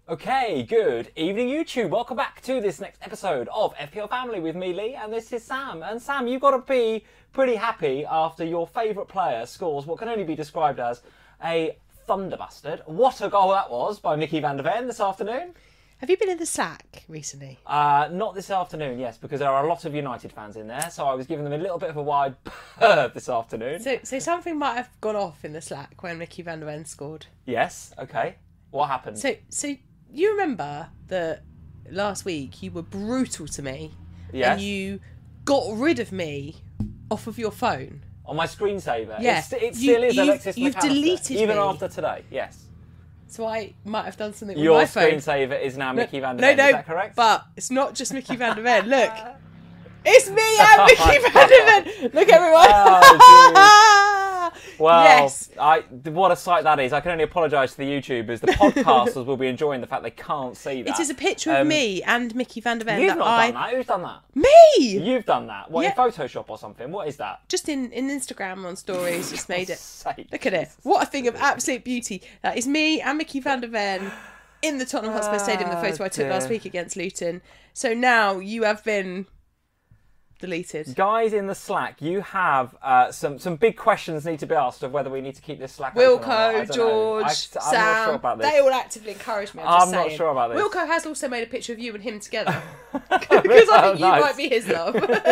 Okay, good evening YouTube. Welcome back to this next episode of FPL Family with me, Lee, and this is Sam. And Sam, you've got to be pretty happy after your favourite player scores what can only be described as a thunderbastard. What a goal that was by Mickey van der Ven this afternoon. Have you been in the sack recently? Not this afternoon, yes, because there are a lot of United fans in there, so I was giving them a little bit of a wide berth this afternoon. So something might have gone off in the Slack when Mickey van der Ven scored. Yes, okay. What happened? So you remember that last week you were brutal to me, Yes. and you got rid of me off of your phone. On my screensaver? Yeah. It still is Alexis You've McAllister, deleted even me. after today, yes. So I might have done something Your with my phone. screensaver is now Mickey van der Ven, is that correct? But it's not just Mickey van der Ven. Look, it's me and Mickey van der Ven. Look, everyone. Oh, well, yes. What a sight that is. I can only apologise to the YouTubers. The podcasters will be enjoying the fact they can't see that. It is a picture of me and Mickey van der Ven. You've not done that. Who's done that? Me! You've done that. What, Yeah. in Photoshop or something? What is that? Just in Instagram on stories, just made it. Sake. Look at it. What a thing of absolute beauty. That is me and Mickey van der Ven in the Tottenham Hotspur Stadium, the photo I took last dear. week against Luton. So now you have been deleted. Guys in the Slack, you have some big questions need to be asked of whether we need to keep this Slack open or not. I Wilco, don't know. George, I'm Sam, not sure about this. they all actively encourage me. I'm just not saying. sure about this. Wilco has also made a picture of you and him together. Because I think you Nice. might be his love.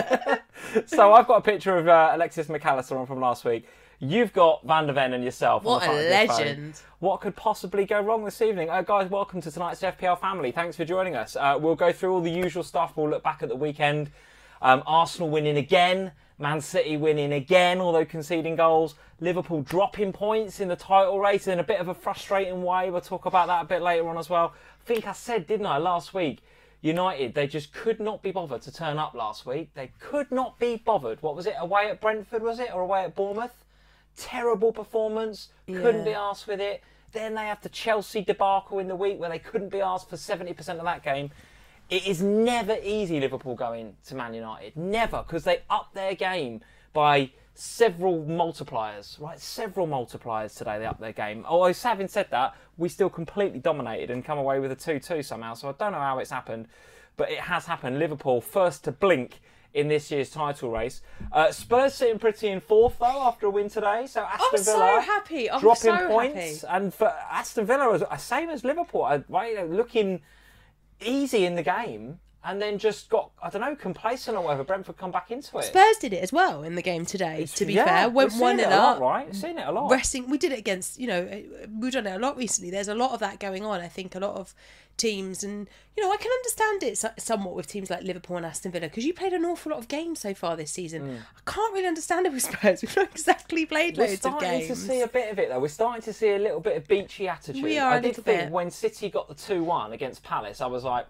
So I've got a picture of Alexis McAllister on from last week. You've got Van der Ven and yourself. What on the a front of your legend. phone. What could possibly go wrong this evening? Guys, welcome to tonight's FPL Family. Thanks for joining us. We'll go through all the usual stuff. We'll look back at the weekend. Arsenal winning again. Man City winning again, although conceding goals. Liverpool dropping points in the title race in a bit of a frustrating way. We'll talk about that a bit later on as well. I think I said, didn't I, last week, United, they just could not be bothered to turn up last week. They could not be bothered. What was it, away at Brentford, was it? Or away at Bournemouth? Terrible performance. Couldn't be arsed with it. Then they have the Chelsea debacle in the week where they couldn't be asked for 70% of that game. It is never easy, Liverpool, going to Man United. Never, because they up their game by several multipliers, right? Several multipliers today, they up their game. Although, having said that, we still completely dominated and come away with a 2-2 somehow. So I don't know how it's happened, but it has happened. Liverpool, first to blink in this year's title race. Spurs sitting pretty in fourth, though, after a win today. So Aston Villa so happy. I'm dropping so points. happy. And for Aston Villa, same as Liverpool, right, looking easy in the game and then just got, I don't know, complacent or whatever. Brentford come back into it. Spurs did it as well in the game today, to be Yeah, fair. Went we've 1 seen it 0 a lot, up. right? We've seen it a lot. Resting, we did it against, we've done it a lot recently. There's a lot of that going on. I think a lot of teams, and I can understand it somewhat with teams like Liverpool and Aston Villa because you played an awful lot of games so far this season. I can't really understand it with Spurs. We've not exactly played We're loads of starting games. to see a bit of it, though. We're starting to see a little bit of beachy attitude. We are I a did little think bit. when City got the 2-1 against Palace, I was like,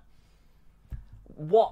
what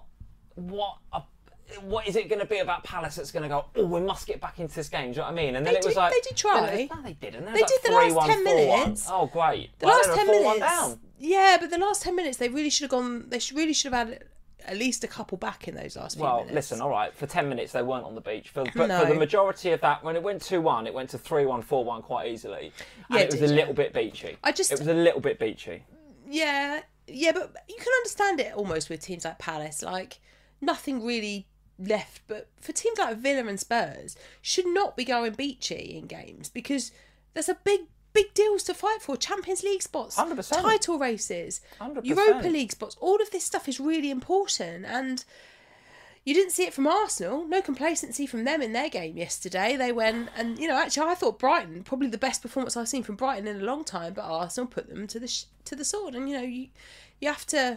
is it going to be about Palace that's going to go, oh, we must get back into this game? Do you know what I mean? And then They it was did- like... they did try. No, they didn't. They did the last 10 minutes. Oh, great. The Well, last they 10 were 4-1 minutes. down. Yeah, but the last 10 minutes, they really should have gone. Really should have had at least a couple back in those last few Well, minutes. listen, all right, for 10 minutes they weren't on the beach. But No. for the majority of that, when it went 2-1, it went to 3-1, 4-1 quite easily. And Yeah, it was did, a yeah. little bit beachy. I just- It was a little bit beachy. Yeah, but you can understand it almost with teams like Palace. Like, nothing really left, but for teams like Villa and Spurs, should not be going beachy in games because there's a big deals to fight for. Champions League spots, 100%. title races, 100%. Europa League spots. All of this stuff is really important, and you didn't see it from Arsenal. No complacency from them in their game yesterday. They went and actually I thought Brighton, probably the best performance I've seen from Brighton in a long time, but Arsenal put them to the sword. And you have to.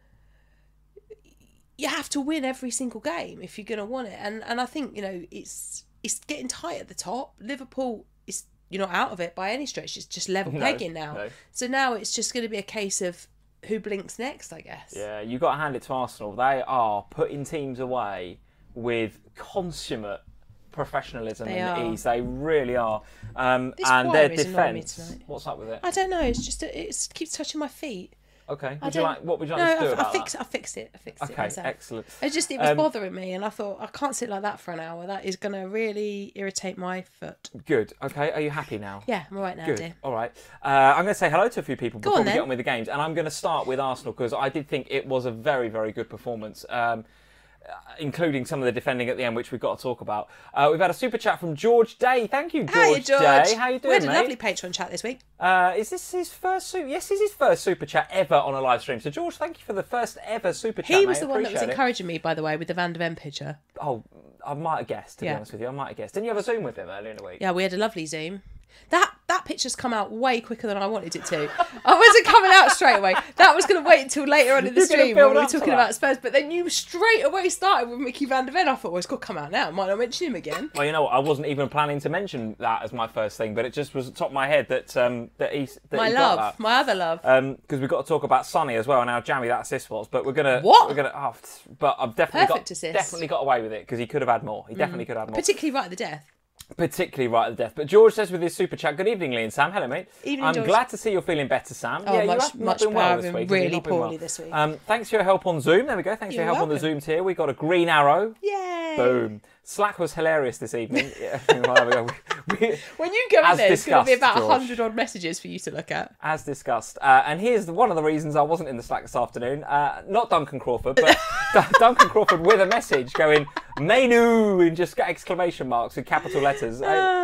You have to win every single game if you're going to want it. And I think, it's getting tight at the top. Liverpool is, you're not out of it by any stretch. It's just level pegging now. no. So now it's just going to be a case of who blinks next, I guess. Yeah, you got to hand it to Arsenal. They are putting teams away with consummate professionalism They and are. ease. They really are. And This their wire is annoying me defence. tonight. What's up with it? I don't know. It's just, it keeps touching my feet. Okay. I don't- What would you like me to do No, about I fixed it. that? Okay, myself. excellent. It was bothering me, and I thought I can't sit like that for an hour. That is going to really irritate my foot. Good. Okay, are you happy now? Yeah, I'm all right now, Good. dear. All right. I'm going to say hello to a few people before we then. get on with the games, and I'm going to start with Arsenal because I did think it was a very, very good performance. Including some of the defending at the end, which we've got to talk about. We've had a super chat from George Day. Thank you, George, Day. How you doing, We had a mate? lovely Patreon chat this week. Is this his first super? Yes, this is his first super chat ever on a live stream. So, George, thank you for the first ever super chat. He was mate. the one that was Appreciate it. encouraging me, by the way, with the Van de Ven picture. Oh, I might have guessed, to be honest with you. I might have guessed. Didn't you have a Zoom with him earlier in the week? Yeah, we had a lovely Zoom. That picture's come out way quicker than I wanted it to. I wasn't coming out straight away. That was going to wait until later on in the You're gonna stream when build we were up to talking that. about Spurs. But then you straight away started with Mickey Van de Ven. I thought, well, it's got to come out now. Might not mention him again. Well, you know what? I wasn't even planning to mention that as my first thing, but it just was at the top of my head that My he love, got that. my other love. Because we've got to talk about Sonny as well and how jammy that assist was. But we're gonna What? We're gonna. Oh, but I've definitely Perfect assist. definitely got away with it because he could have had more. He definitely could have had more. Particularly right at the death. Particularly right at the death. But George says with his super chat, good evening, Lee and Sam. Hello, mate. Evening, I'm George. glad to see you're feeling better, Sam. Oh, yeah, you much- have not much been well better. this I've week. been have you really not been poorly well? this week. Thanks for your help on Zoom. There we go. Thanks for You're your help on the welcome. Zoom tier. We got a green arrow. Yay! Boom. Slack was hilarious this evening. Yeah, well, there we go. When you go in As there, it's going to be discussed, about George. 100 odd messages for you to look at. As discussed. And here's one of the reasons I wasn't in the Slack this afternoon. Not Duncan Crawford, but Duncan Crawford with a message going, menu, and just got exclamation marks with capital letters.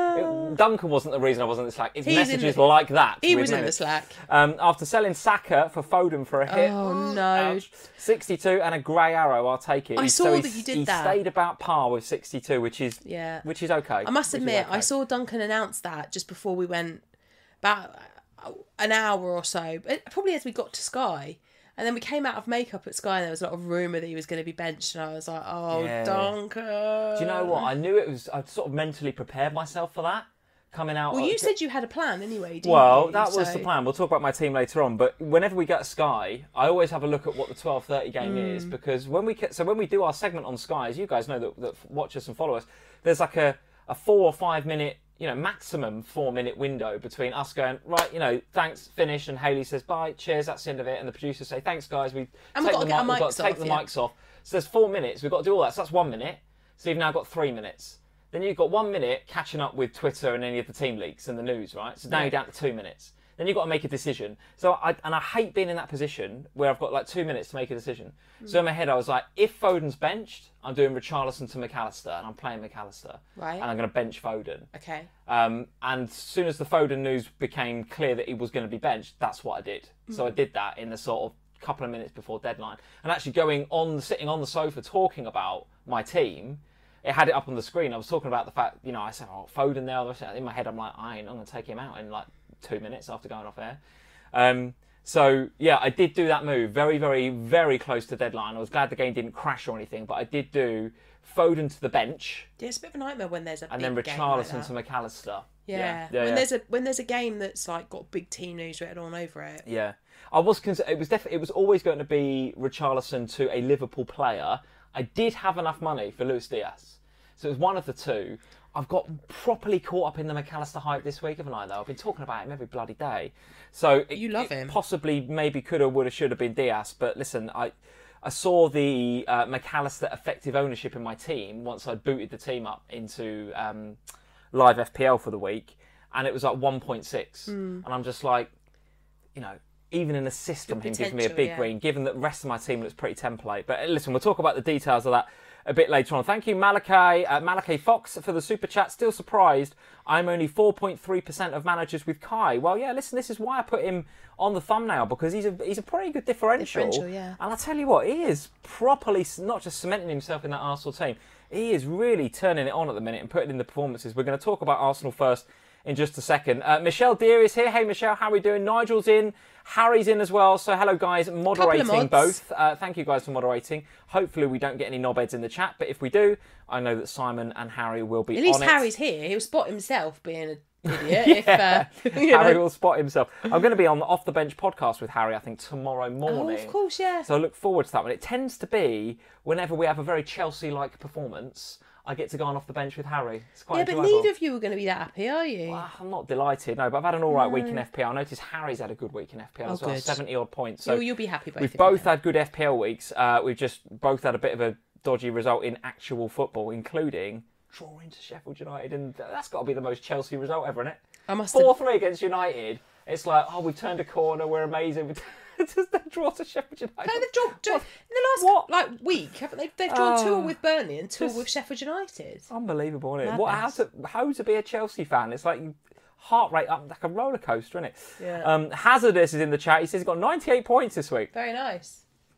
Duncan wasn't the reason I wasn't in the Slack. It's He's in messages the- like that. He with was in menu. the Slack. After selling Saka for Foden for a hit. Oh, no. Ouch. 62 and a grey arrow, I'll take it. I saw so that you did he that. stayed about par with 62, which is okay. I must which is admit, okay. I saw Duncan announce that just before we went, about an hour or so, probably as we got to Sky. And then we came out of makeup at Sky and there was a lot of rumour that he was going to be benched. And I was like, oh, Yeah. Duncan. Do you know what? I knew it was. I'd sort of mentally prepared myself for that coming out. Well, you said you had a plan anyway, didn't Well, you? that was So- the plan. We'll talk about my team later on. But whenever we get to Sky, I always have a look at what the 12:30 game is because when we do our segment on Sky, as you guys know that watch us and follow us, there's like a 4 or 5 minute, maximum 4 minute window between us going right, thanks, finish, and Hayley says bye, cheers, that's the end of it, and the producers say thanks, guys, And we've got to get our we've got mics to take off, the yeah. mics off. So there's 4 minutes. We've got to do all that. So that's 1 minute. So you've now got 3 minutes. Then you've got 1 minute catching up with Twitter and any of the team leaks and the news, right? So now you're down to 2 minutes. Then you've got to make a decision. So I hate being in that position where I've got like 2 minutes to make a decision. So in my head I was like, if Foden's benched, I'm doing Richarlison to McAllister and I'm playing McAllister. Right. And I'm going to bench Foden. Okay. And as soon as the Foden news became clear that he was going to be benched, that's what I did. So I did that in the sort of couple of minutes before deadline. And actually sitting on the sofa talking about my team, it had it up on the screen. I was talking about the fact, I said, oh, Foden there. In my head, I'm like, I'm going to take him out in like 2 minutes after going off air. So, yeah, I did do that move very, very, very close to deadline. I was glad the game didn't crash or anything, but I did do Foden to the bench Yeah, it's a bit of a nightmare when there's a and big then game Richarlison like to that. McAllister. Yeah. When there's a game that's like got big team news written all over it. Yeah, I was. It was always going to be Richarlison to a Liverpool player. I did have enough money for Luis Diaz, so it was one of the two. I've got properly caught up in the McAllister hype this week, haven't I? Though I've been talking about him every bloody day. So You love him. Possibly, maybe coulda, woulda, shoulda been Diaz, but listen, I saw the McAllister effective ownership in my team once I booted the team up into live FPL for the week, and it was like 1.6, and I'm just like, even an assist from him gives me a potential, big yeah. green, given that the rest of my team looks pretty template. But listen, we'll talk about the details of that a bit later on. Thank you, Malachi Fox, for the super chat. Still surprised I'm only 4.3% of managers with Kai. Well, yeah, listen, this is why I put him on the thumbnail, because he's a pretty good differential. Yeah. And I tell you what, he is properly not just cementing himself in that Arsenal team, he is really turning it on at the minute and putting in the performances. We're going to talk about Arsenal first in just a second. Michelle Deere is here. Hey, Michelle, how are we doing? Nigel's in. Harry's in as well. So hello, guys. Moderating mods. both. Thank you, guys, for moderating. Hopefully we don't get any knobheads in the chat, but if we do, I know that Simon and Harry will be At least on it. Harry's here. He'll spot himself being an idiot. Harry will spot himself. I'm going to be on the Off the Bench podcast with Harry, I think, tomorrow Oh, morning. of course, yeah. So I look forward to that one. It tends to be whenever we have a very Chelsea-like performance, I get to go on off the bench with Harry. It's quite Yeah, but enjoyable. neither of you are going to be that happy, are you? Well, I'm not delighted, no, but I've had an all right week in FPL. I noticed Harry's had a good week in FPL as well, good. 70-odd points. So You'll be happy both we've of you both then. had good FPL weeks. We've just both had a bit of a dodgy result in actual football, including drawing to Sheffield United, and that's got to be the most Chelsea result ever, isn't it? I must have... 4-3 against United. It's like, oh, we've turned a corner, we're amazing. Just they draw to Sheffield United. No, they've drawn in the last week, haven't they? They've drawn 2 with Burnley and 2 with Sheffield United. Unbelievable, isn't it? Madness. How to be a Chelsea fan? It's like heart rate up like a roller coaster, isn't it? Yeah. Hazardous is in the chat. He says he's got 98 points this week. Very nice.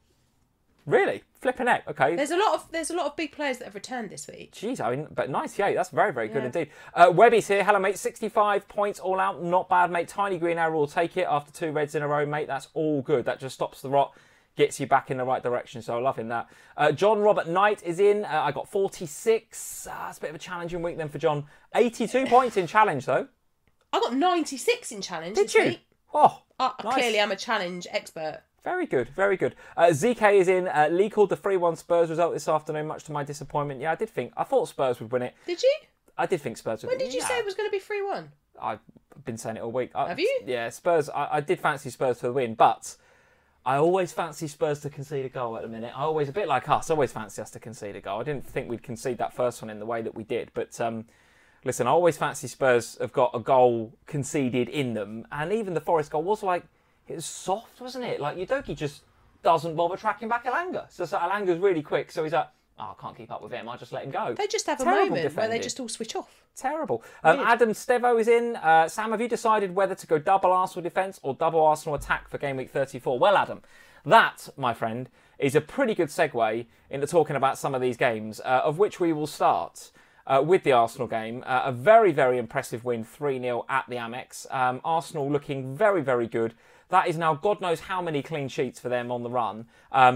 Really? Flipping heck. Okay. There's a lot of big players that have returned this week. Jeez, I mean, but 98, that's very, very good Yeah. indeed. Webby's here. Hello, mate. 65 points all out. Not bad, mate. Tiny Green Arrow will take it after 2 reds in a row, mate. That's all good. That just stops the rot, gets you back in the right direction. So I'm loving that. John Robert Knight is in. I got 46. That's a bit of a challenging week then for John. 82 points in challenge, though. I got 96 in challenge Did this you? week. Oh, I nice. clearly am a challenge expert. Very good, very good. ZK is in. Lee called the 3-1 Spurs result this afternoon, much to my disappointment. Yeah, I thought Spurs would win it. Did you? I did think Spurs would When win it. did you say it was going to be 3-1? I've been saying it all week. Have you? Yeah, Spurs. I did fancy Spurs for the win, but I always fancy Spurs to concede a goal at the minute. I always, a bit like us, always fancy us to concede a goal. I didn't think we'd concede that first one in the way that we did, but listen, I always fancy Spurs have got a goal conceded in them, and even the Forest goal was like, it was soft, wasn't it? Like, Udogie just doesn't bother tracking back Elanga. So Elanga's really quick, so he's like, oh, I can't keep up with him, I'll just let him go. They just have Terrible a moment where defending. they just all switch off. Terrible. Weird. Adam Stevo is in. Sam, have you decided whether to go double Arsenal defence or double Arsenal attack for game week 34? Well, Adam, that, my friend, is a pretty good segue into talking about some of these games, of which we will start with the Arsenal game. A very, very impressive win, 3-0 at the Amex. Arsenal looking very, very good. That is now God knows how many clean sheets for them on the run.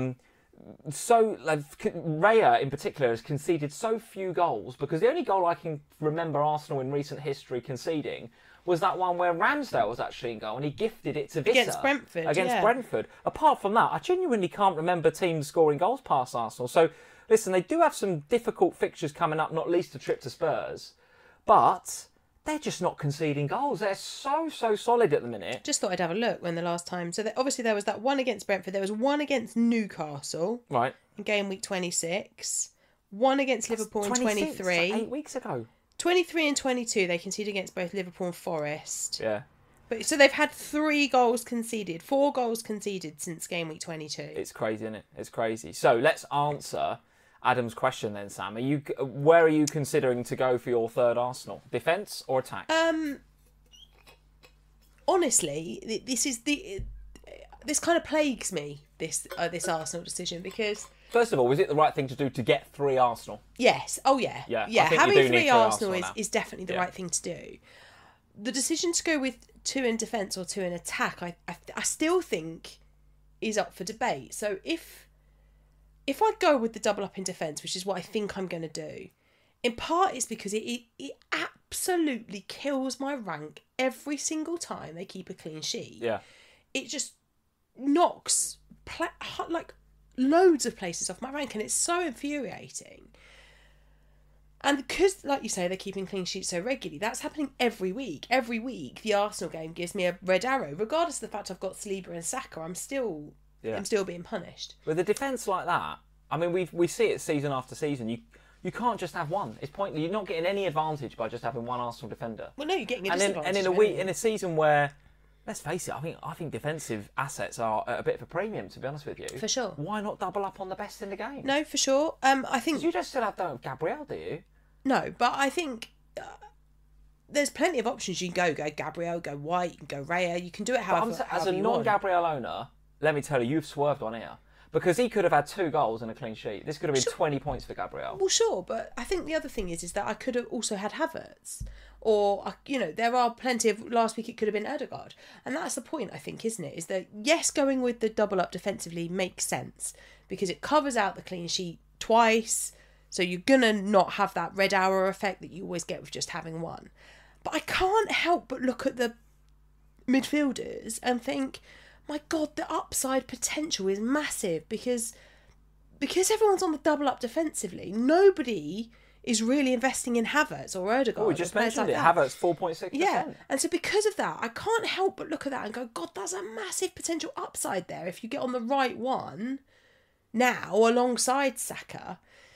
Raya in particular has conceded so few goals, because the only goal I can remember Arsenal in recent history conceding was that one where Ramsdale was actually in goal and he gifted it to Visser. Against Brentford, Against yeah. Brentford. Apart from that, I genuinely can't remember teams scoring goals past Arsenal. So, listen, they do have some difficult fixtures coming up, not least a trip to Spurs. But they're just not conceding goals. They're so solid at the minute. Just thought I'd have a look when the last time. So obviously there was that one against Brentford. There was one against Newcastle Right. in game week 26. One against Liverpool in 26, 23. 8 weeks ago. 23 and 22 they conceded against both Liverpool and Forest. Yeah. But so they've had 3 goals conceded, 4 goals conceded since game week 22. It's crazy, isn't it? It's crazy. So let's answer Adam's question then, Sam. Where are you considering to go for your third Arsenal? Defence or attack? Honestly, this kind of plagues me, this Arsenal decision, because First of all, was it the right thing to do to get 3 Arsenal? yes, oh yeah, Yeah, I yeah, think you having do need 3 three Arsenal Arsenal now. is definitely the Yeah. right thing to do. The decision to go with 2 in defence or 2 in attack, I still think is up for debate. So if I go with the double up in defence, which is what I think I'm going to do, in part it's because it absolutely kills my rank every single time they keep a clean sheet. Yeah. It just knocks like loads of places off my rank, and it's so infuriating. And because, like you say, they're keeping clean sheets so regularly, that's happening every week. Every week, the Arsenal game gives me a red arrow. Regardless of the fact I've got Saliba and Saka, I'm still being punished. With a defence like that, I mean, we see it season after season. You can't just have one. It's pointless. You're not getting any advantage by just having one Arsenal defender. Well, no, you're getting a And disadvantage. in a week, in a season where, let's face it, I think defensive assets are at a bit of a premium. To be honest with you, For sure. Why not double up on the best in the game? No, for sure. I think You just still have Gabriel, do you? no, but I think there's plenty of options. You can go Gabriel, go White, you can go Raya. You can do it But however, as a you want. non-Gabriel owner, let me tell you, you've swerved on here. Because he could have had 2 goals and a clean sheet. This could have been 20 points for Gabriel. Well, sure, but I think the other thing is that I could have also had Havertz. Or, there are plenty of... Last week it could have been Ødegaard. And that's the point, I think, isn't it? Is that, yes, going with the double up defensively makes sense. Because it covers out the clean sheet twice. So you're going to not have that red hour effect that you always get with just having one. But I can't help but look at the midfielders and think... My God, the upside potential is massive because everyone's on the double up defensively. Nobody is really investing in Havertz or Odegaard. Oh, we just mentioned like it. that. Havertz 4.6%. Yeah, and so because of that, I can't help but look at that and go, God, that's a massive potential upside there if you get on the right one now alongside Saka.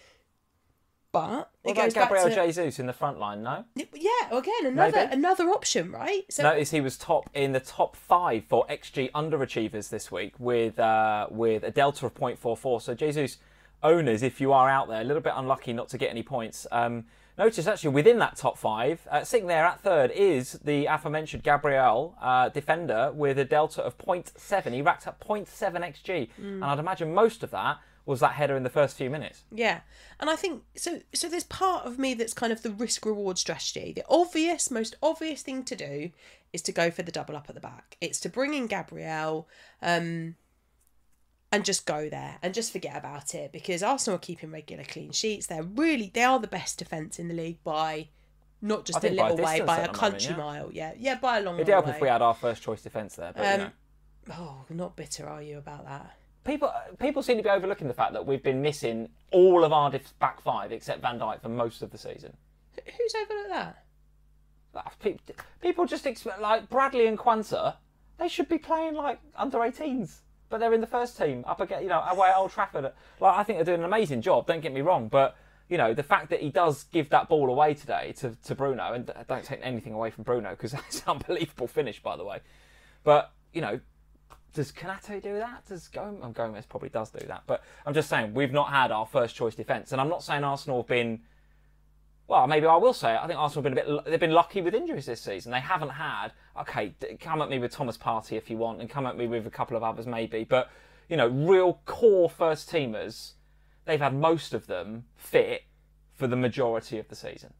But What about Gabriel Jesus in the front line? No. Yeah, again, Maybe. another option, right? So Notice he was in the top 5 for XG underachievers this week with a delta of 0.44. So Jesus owners, if you are out there, a little bit unlucky not to get any points. Notice actually within that top 5, sitting there at third is the aforementioned Gabriel defender with a delta of 0.7. He racked up 0.7 XG, and I'd imagine most of that was that header in the first few minutes. Yeah, and I think so there's part of me that's kind of the risk-reward strategy. The most obvious thing to do is to go for the double up at the back. It's to bring in Gabriel and just go there and just forget about it, because Arsenal are keeping regular clean sheets. They are the best defence in the league by not just a little way, by a country mile. Yeah, by a long way. It'd help if we had our first choice defence there, but Oh, not bitter are you about that? People seem to be overlooking the fact that we've been missing all of our back 5 except Van Dijk for most of the season. Who's overlooked that? People just expect, like Bradley and Quansah, they should be playing like under 18s, but they're in the first team up again, away at Old Trafford. Like, I think they're doing an amazing job. Don't get me wrong, but the fact that he does give that ball away today to Bruno, and don't take anything away from Bruno because that's an unbelievable finish, by the way. But does Konaté do that? Gomez probably does do that. But I'm just saying, we've not had our first choice defence. And I'm not saying Arsenal have been... Well, maybe I will say it. I think Arsenal have been they've been lucky with injuries this season. They haven't had... Okay, come at me with Thomas Partey if you want, and come at me with a couple of others maybe. But, real core first teamers, they've had most of them fit for the majority of the season.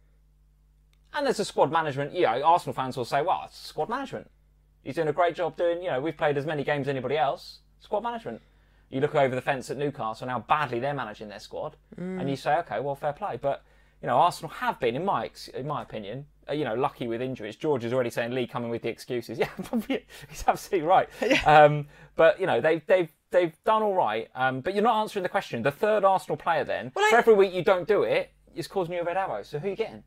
And there's a squad management... Arsenal fans will say, well, it's squad management. He's doing a great job doing, we've played as many games as anybody else. Squad management. You look over the fence at Newcastle and how badly they're managing their squad, and you say, okay, well, fair play. But, Arsenal have been, in my opinion, lucky with injuries. George is already saying Lee coming with the excuses. Yeah, he's absolutely right. But, they've done all right. But you're not answering the question. The third Arsenal player then, for every week you don't do it, is causing you a red arrow. So who are you getting?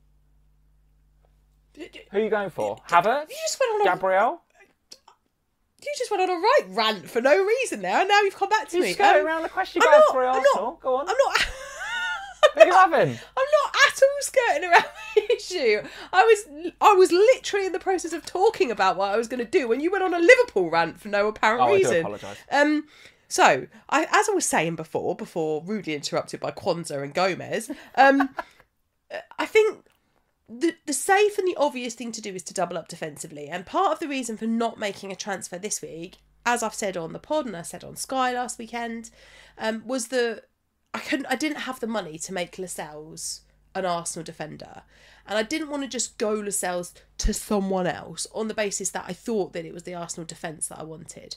Who are you going for? Havertz? Gabriel? You just went on a right rant for no reason there, and now you've come back to me. Just go around the question going for Arsenal. Go on. I'm not. Who are you having? I'm not at all skirting around the issue. I was literally in the process of talking about what I was going to do when you went on a Liverpool rant for no apparent reason. I do apologise. So, as I was saying before rudely interrupted by Quansah and Gomez, I think the safe and the obvious thing to do is to double up defensively. And part of the reason for not making a transfer this week, as I've said on the pod and I said on Sky last weekend, was that I didn't have the money to make Lascelles an Arsenal defender. And I didn't want to just go Lascelles to someone else on the basis that I thought that it was the Arsenal defence that I wanted.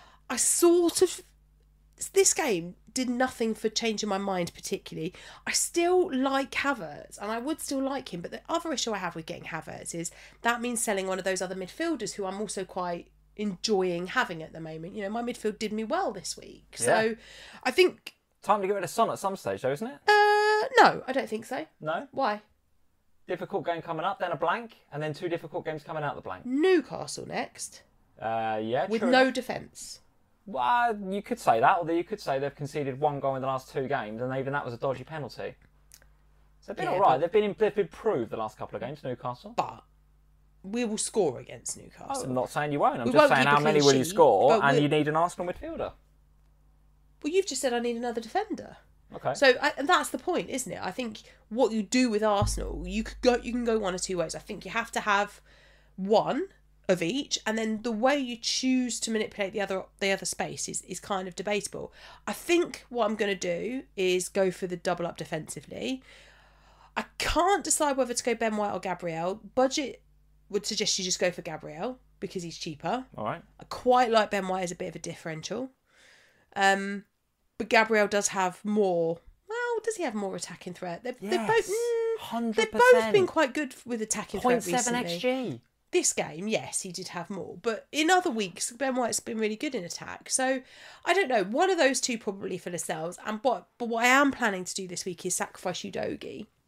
This game did nothing for changing my mind particularly. I still like Havertz, and I would still like him, but the other issue I have with getting Havertz is that means selling one of those other midfielders who I'm also quite enjoying having at the moment. My midfield did me well this week. Yeah. So I think... Time to get rid of Son at some stage though, isn't it? No, I don't think so. No? Why? Difficult game coming up, then a blank, and then 2 difficult games coming out the blank. Newcastle next. Yeah, with true. no defence. Well, you could say that, although you could say they've conceded 1 goal in the last 2 games, and even that was a dodgy penalty. So they've been all right. They've been improved the last couple of games, Newcastle. But we will score against Newcastle. I'm not saying you won't. I'm just saying how many will you score, and you need an Arsenal midfielder. Well, you've just said I need another defender. Okay. So and that's the point, isn't it? I think what you do with Arsenal, you can go one or two ways. I think you have to have one of each, and then the way you choose to manipulate the other space is kind of debatable. I think what I'm going to do is go for the double up defensively. I can't decide whether to go Ben White or Gabriel. Budget would suggest you just go for Gabriel because he's cheaper. All right. I quite like Ben White as a bit of a differential. But Gabriel does have more... Well, does he have more attacking threat? They've both... 100%. They've both been quite good with attacking threat recently. 0.7 XG. This game, yes, he did have more. But in other weeks, Ben White's been really good in attack. So, I don't know. One of those two probably for Lascelles. But what I am planning to do this week is sacrifice Udogie.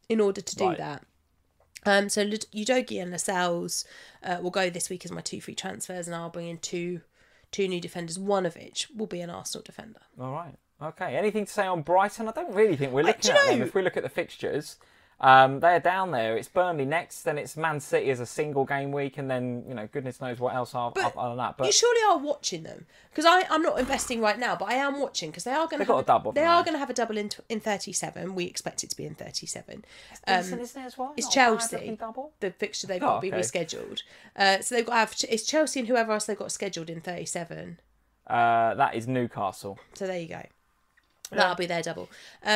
in order to do Right. that. So Udogie and Lascelles will go this week as my 2 free transfers, and I'll bring in two new defenders, one of which will be an Arsenal defender. All right. Okay. Anything to say on Brighton? I don't really think we're do looking you at them. know- If we look at the fixtures, they're down there. It's Burnley next, then it's Man City as a single game week, and then goodness knows what else other than that. But You surely are watching them, because I'm not investing right now, but I am watching, because they are going to got a double, They haven't are they? going to have a double in 37. We expect it to be in 37. decent, isn't it, as well? It's Not a bad Chelsea. looking double. The fixture they've got to be okay. rescheduled. So they've got to have it's Chelsea and whoever else they've got scheduled in 37. That is Newcastle. So there you go. That'll be their double.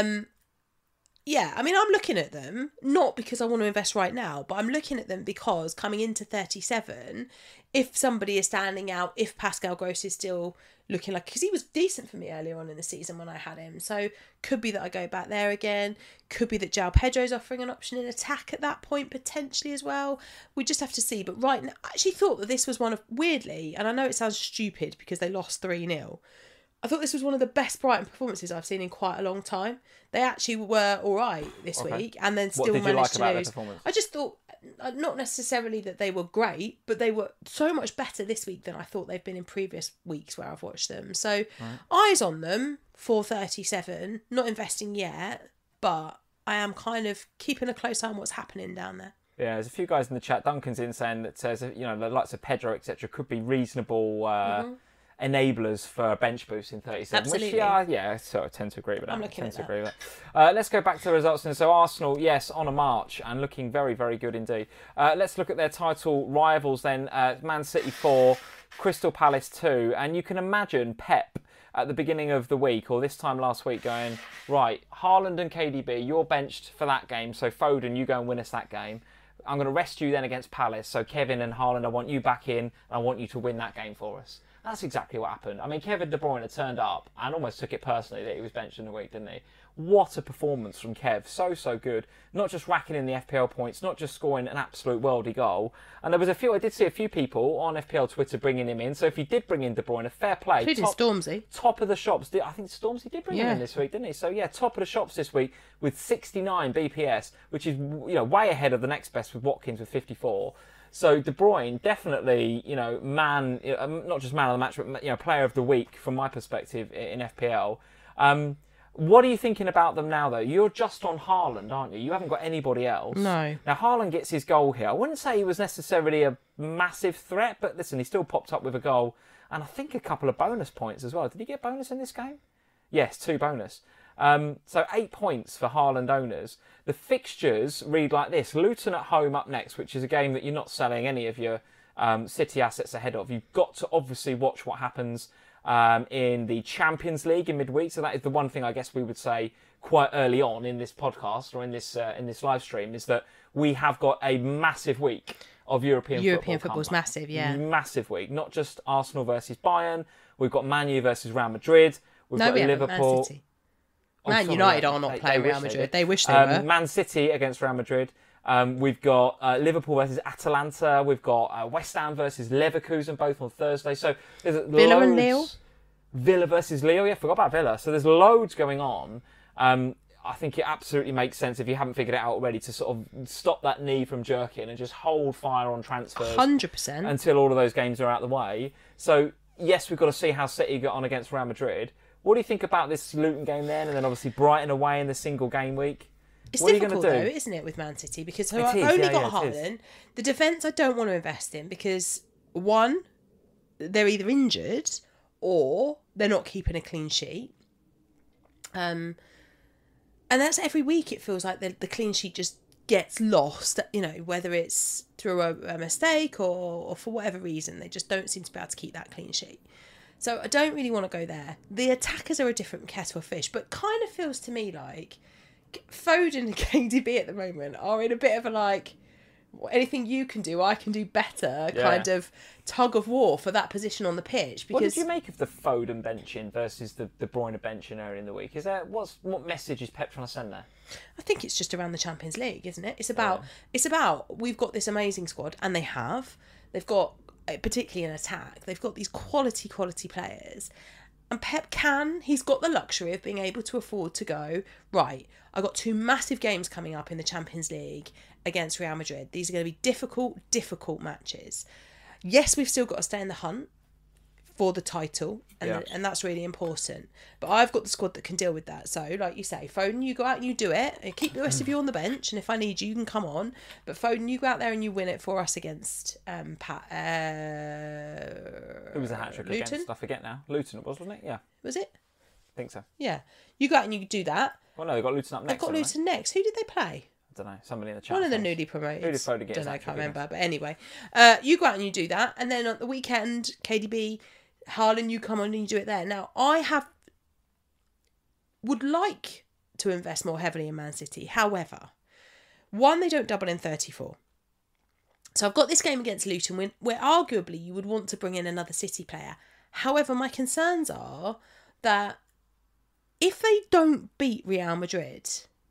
Yeah, I mean, I'm looking at them, not because I want to invest right now, but I'm looking at them because coming into 37, if somebody is standing out, if Pascal Gross is still looking like... Because he was decent for me earlier on in the season when I had him. So could be that I go back there again. Could be that João Pedro's offering an option in attack at that point, potentially as well. We just have to see. But right now, I actually thought that this was one of... Weirdly, and I know it sounds stupid because they lost 3-0, I thought this was one of the best Brighton performances I've seen in quite a long time. They actually were all right this week, and then still What did you managed like about to their lose. performance? I just thought, not necessarily that they were great, but they were so much better this week than I thought they've been in previous weeks where I've watched them. So, eyes on them for 37. Not investing yet, but I am kind of keeping a close eye on what's happening down there. Yeah, there's a few guys in the chat. Duncan's in saying that says the likes of Pedro, etc., could be reasonable enablers for a bench boost in 37. Absolutely. Which, I sort of tend to agree with that. I'm looking at that. Agree with that. Let's go back to the results. And so Arsenal, yes, on a march and looking very, very good indeed. Let's look at their title rivals then. Man City 4, Crystal Palace 2. And you can imagine Pep at the beginning of the week or this time last week going, right, Haaland and KDB, you're benched for that game. So Foden, you go and win us that game. I'm going to rest you then against Palace. So Kevin and Haaland, I want you back in. And I want you to win that game for us. That's exactly what happened. I mean, Kevin De Bruyne had turned up and almost took it personally that he was benched in the week, didn't he? What a performance from Kev. So good. Not just racking in the FPL points, not just scoring an absolute worldy goal. And I did see a few people on FPL Twitter bringing him in. So if you did bring in De Bruyne, fair play. Including Stormzy. Top of the shops. I think Stormzy did bring him in this week, didn't he? So yeah, top of the shops this week with 69 BPS, which is way ahead of the next best with Watkins with 54. So De Bruyne, definitely, man, not just man of the match, but player of the week from my perspective in FPL. What are you thinking about them now, though? You're just on Haaland, aren't you? You haven't got anybody else. No. Now, Haaland gets his goal here. I wouldn't say he was necessarily a massive threat, but listen, he still popped up with a goal and I think a couple of bonus points as well. Did he get bonus in this game? Yes, 2 bonus. So 8 points for Haaland owners. The fixtures read like this. Luton at home up next, which is a game that you're not selling any of your City assets ahead of. You've got to obviously watch what happens in the Champions League in midweek. So that is the one thing I guess we would say quite early on in this podcast or in this live stream is that we have got a massive week of European football's coming. massive, yeah. Massive week. Not just Arsenal versus Bayern. We've got Man U versus Real Madrid. We've got we haven't. Liverpool. Man City. Oh, Man sorry, United yeah. are not They playing wish Real they Madrid. did. They wish they were. Man City against Real Madrid. We've got Liverpool versus Atalanta. We've got West Ham versus Leverkusen, both on Thursday. So there's Villa loads. and Lille. Villa versus Lille. Yeah, forgot about Villa. So there's loads going on. I think it absolutely makes sense if you haven't figured it out already to sort of stop that knee from jerking and just hold fire on transfers 100%. until all of those games are out of the way. So yes, we've got to see how City get on against Real Madrid. What do you think about this Luton game then, and then obviously Brighton away in the single game week? It's what difficult, are you going to do? though, isn't it, with Man City? Because It I've is, only yeah, got yeah, it is. Haaland. The defence I don't want to invest in because, one, they're either injured or they're not keeping a clean sheet. And that's every week it feels like the clean sheet just gets lost, whether it's through a mistake or for whatever reason. They just don't seem to be able to keep that clean sheet. So I don't really want to go there. The attackers are a different kettle of fish, but kind of feels to me like Foden and KDB at the moment are in a bit of a anything you can do, I can do better kind of tug of war for that position on the pitch. Because What did you make of the Foden benching versus the De Bruyne benching earlier in the week? Is there what message is Pep trying to send there? I think it's just around the Champions League, isn't it? It's about we've got this amazing squad, and they've got, particularly in attack, they've got these quality players, And Pep he's got the luxury of being able to afford to go, right, I've got 2 massive games coming up in the Champions League against Real Madrid. These are going to be difficult matches. Yes, we've still got to stay in the hunt for the title, and that's really important. But I've got the squad that can deal with that. So, like you say, Foden, you go out and you do it. And keep the rest of you on the bench, and if I need you, you can come on. But Foden, you go out there and you win it for us against It was a hat-trick Luton. against, I forget now. Luton it was, wasn't it? Yeah. Was it? I think so. Yeah. You go out and you do that. Well, no, they've got Luton up next. They've got haven't Luton next. Who did they play? I don't know. Somebody in the chat. One of the knows. newly promoted. Who did Foden get? Don't know, I hat-trick can't remember. against? But anyway, you go out and you do that. And then on the weekend, KDB, Haaland, you come on and you do it there. Now, would like to invest more heavily in Man City. However, one, they don't double in 34. So I've got this game against Luton where arguably you would want to bring in another City player. However, my concerns are that if they don't beat Real Madrid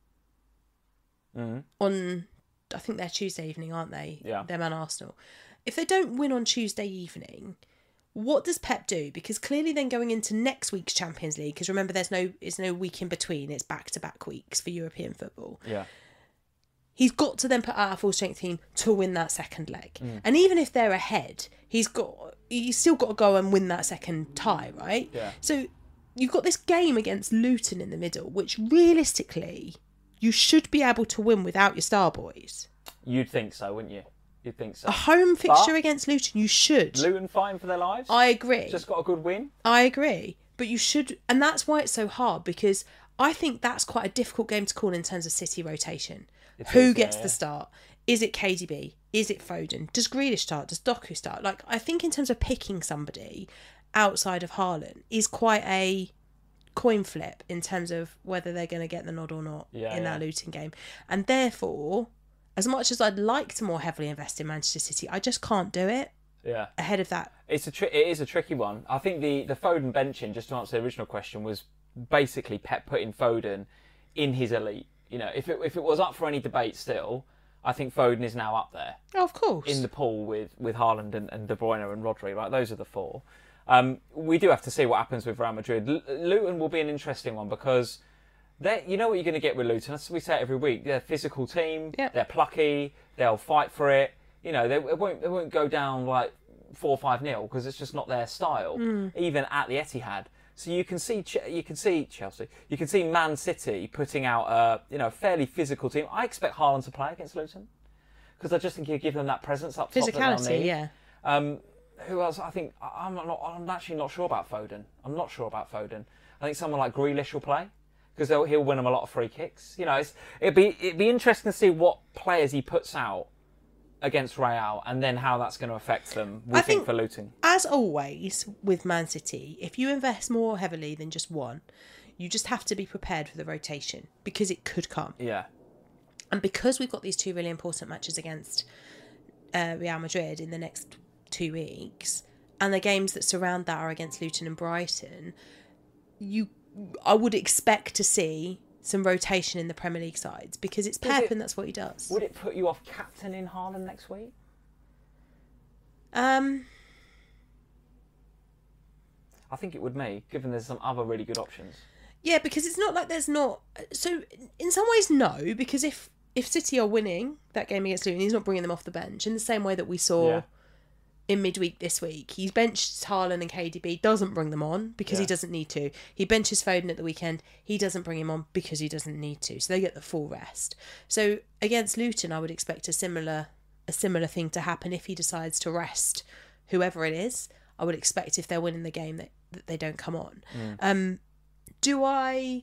on, I think they're Tuesday evening, aren't they? Yeah. Them and Arsenal. If they don't win on Tuesday evening, what does Pep do? Because clearly then going into next week's Champions League, because remember it's no week in between, it's back-to-back weeks for European football. Yeah. He's got to then put out a full-strength team to win that second leg. And even if they're ahead, he's still got to go and win that second tie, right? Yeah. So you've got this game against Luton in the middle, which realistically you should be able to win without your star boys. You'd think so, wouldn't you? You'd think so. A home fixture against Luton, you should. Luton fighting for their lives? I agree. Just got a good win? I agree. But you should, and that's why it's so hard, because I think that's quite a difficult game to call in terms of City rotation. Who gets the start? Is it KDB? Is it Foden? Does Grealish start? Does Doku start? Like, I think in terms of picking somebody outside of Haaland is quite a coin flip in terms of whether they're going to get the nod or not in that Luton game. And therefore, as much as I'd like to more heavily invest in Manchester City, I just can't do it. Yeah. Ahead of that. It is a tricky one. I think the Foden benching, just to answer the original question, was basically Pep putting Foden in his elite. You know, if it was up for any debate still, I think Foden is now up there. Oh, of course. In the pool with Haaland and De Bruyne and Rodri, right? Those are the 4. We do have to see what happens with Real Madrid. Luton will be an interesting one because you know what you're going to get with Luton. As we say it every week, they're a physical team. Yep. They're plucky. They'll fight for it. You know, they won't go down like 4 or 5-0 because it's just not their style, even at the Etihad. So you can see Chelsea. You can see Man City putting out a fairly physical team. I expect Haaland to play against Luton because I just think he'll give them that presence up top that they'll need. Yeah. Who else? I think I'm actually not sure about Foden. I think someone like Grealish will play because he'll win them a lot of free kicks. You know, it'd be interesting to see what players he puts out against Real and then how that's going to affect them. I think for Luton. As always with Man City, if you invest more heavily than just one, you just have to be prepared for the rotation because it could come. Yeah. And because we've got these 2 really important matches against Real Madrid in the next 2 weeks, and the games that surround that are against Luton and Brighton, I would expect to see some rotation in the Premier League sides because it's Pep and that's what he does. Would it put you off captaining Haaland next week? I think it would me, given there's some other really good options. Yeah, because it's not like there's not. So in some ways, no, because if City are winning that game against Luton, he's not bringing them off the bench in the same way that we saw in midweek this week. He's benched Haaland and KDB, doesn't bring them on because he doesn't need to. He benches Foden at the weekend, he doesn't bring him on because he doesn't need to. So they get the full rest. So against Luton, I would expect a similar thing to happen if he decides to rest whoever it is. I would expect if they're winning the game that they don't come on. Do I...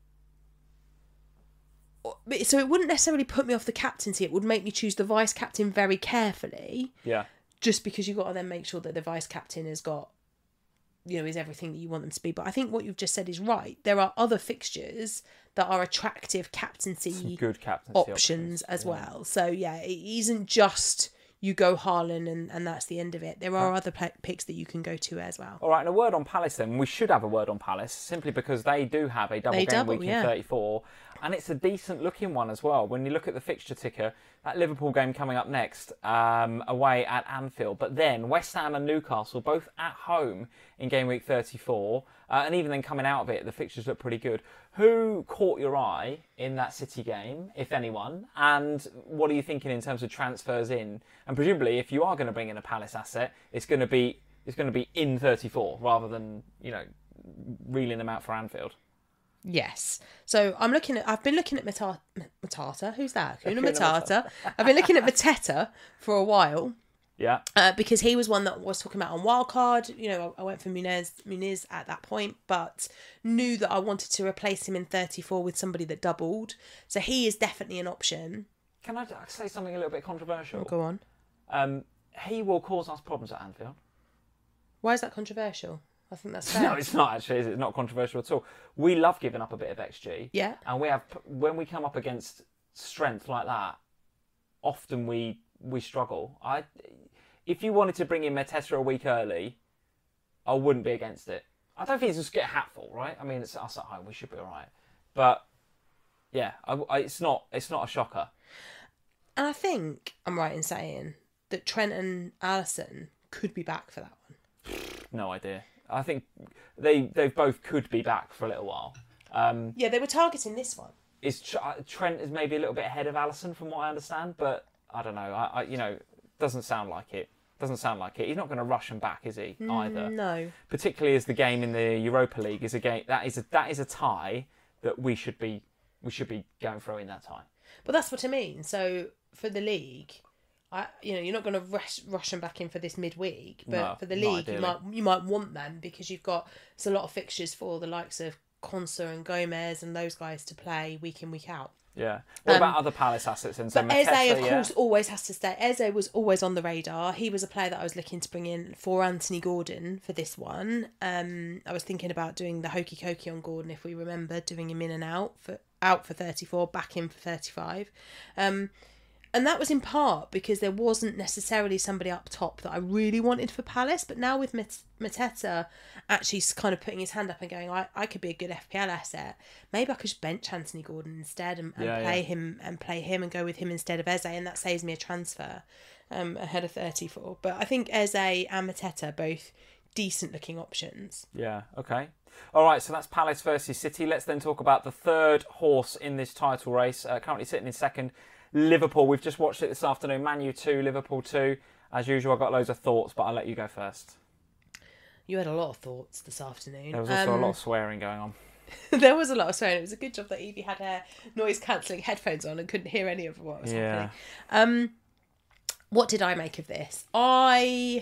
So it wouldn't necessarily put me off the captaincy. It would make me choose the vice captain very carefully. Yeah. Just because you've got to then make sure that the vice captain has got, is everything that you want them to be. But I think what you've just said is right. There are other fixtures that are attractive captaincy, good captaincy options as well. So yeah, it isn't just you go Haaland and that's the end of it. There are other picks that you can go to as well. All right, and a word on Palace then. We should have a word on Palace simply because they do have a double game week in 34. And it's a decent looking one as well. When you look at the fixture ticker, that Liverpool game coming up next, away at Anfield. But then West Ham and Newcastle both at home in game week 34. And even then coming out of it, the fixtures look pretty good. Who caught your eye in that City game, if anyone? And what are you thinking in terms of transfers in? And presumably, if you are going to bring in a Palace asset, it's going to be in 34 rather than, reeling them out for Anfield. Yes. So I've been looking at Matata. Who's that? Kuna Matata. I've been looking at Mateta for a while. Yeah. Because he was one that was talking about on Wildcard. I went for Muniz at that point, but knew that I wanted to replace him in 34 with somebody that doubled. So he is definitely an option. Can I say something a little bit controversial? Oh, go on. He will cause us problems at Anfield. Why is that controversial? I think that's fair. No, it's not actually. It's not controversial at all. We love giving up a bit of XG. Yeah. And when we come up against strength like that, often we struggle. If you wanted to bring in Mateta a week early, I wouldn't be against it. I don't think it's just get a hatful, right? I mean, it's us at home. We should be all right. But yeah, it's not a shocker. And I think I'm right in saying that Trent and Alisson could be back for that one. No idea. I think they both could be back for a little while. Yeah, they were targeting this one. Trent is maybe a little bit ahead of Alisson from what I understand, but I don't know. Doesn't sound like it. Doesn't sound like it. He's not going to rush him back, is he? Either. No. Particularly as the game in the Europa League is a game that is a tie that we should be going through in that tie. But that's what I mean. So for the league, you're not going to rush them back in for this midweek, but No, for the league, you might want them because there's a lot of fixtures for the likes of Konsa and Gomez and those guys to play week in, week out. Yeah. What about other Palace assets? And so but Eze, Mateta, of course, always has to stay. Eze was always on the radar. He was a player that I was looking to bring in for Anthony Gordon for this one. I was thinking about doing the hokey cokey on Gordon, if we remember, doing him in and out for 34, back in for 35. And that was in part because there wasn't necessarily somebody up top that I really wanted for Palace. But now with Mateta actually kind of putting his hand up and going, I could be a good FPL asset. Maybe I could just bench Anthony Gordon instead and play him and go with him instead of Eze. And that saves me a transfer ahead of 34. But I think Eze and Mateta both decent looking options. Yeah, okay. All right, so that's Palace versus City. Let's then talk about the third horse in this title race, currently sitting in second. Liverpool, we've just watched it this afternoon. Man U 2, Liverpool 2. As usual, I've got loads of thoughts, but I'll let you go first. You had a lot of thoughts this afternoon. There was also a lot of swearing going on. There was a lot of swearing. It was a good job that Evie had her noise-cancelling headphones on and couldn't hear any of what was happening. What did I make of this? I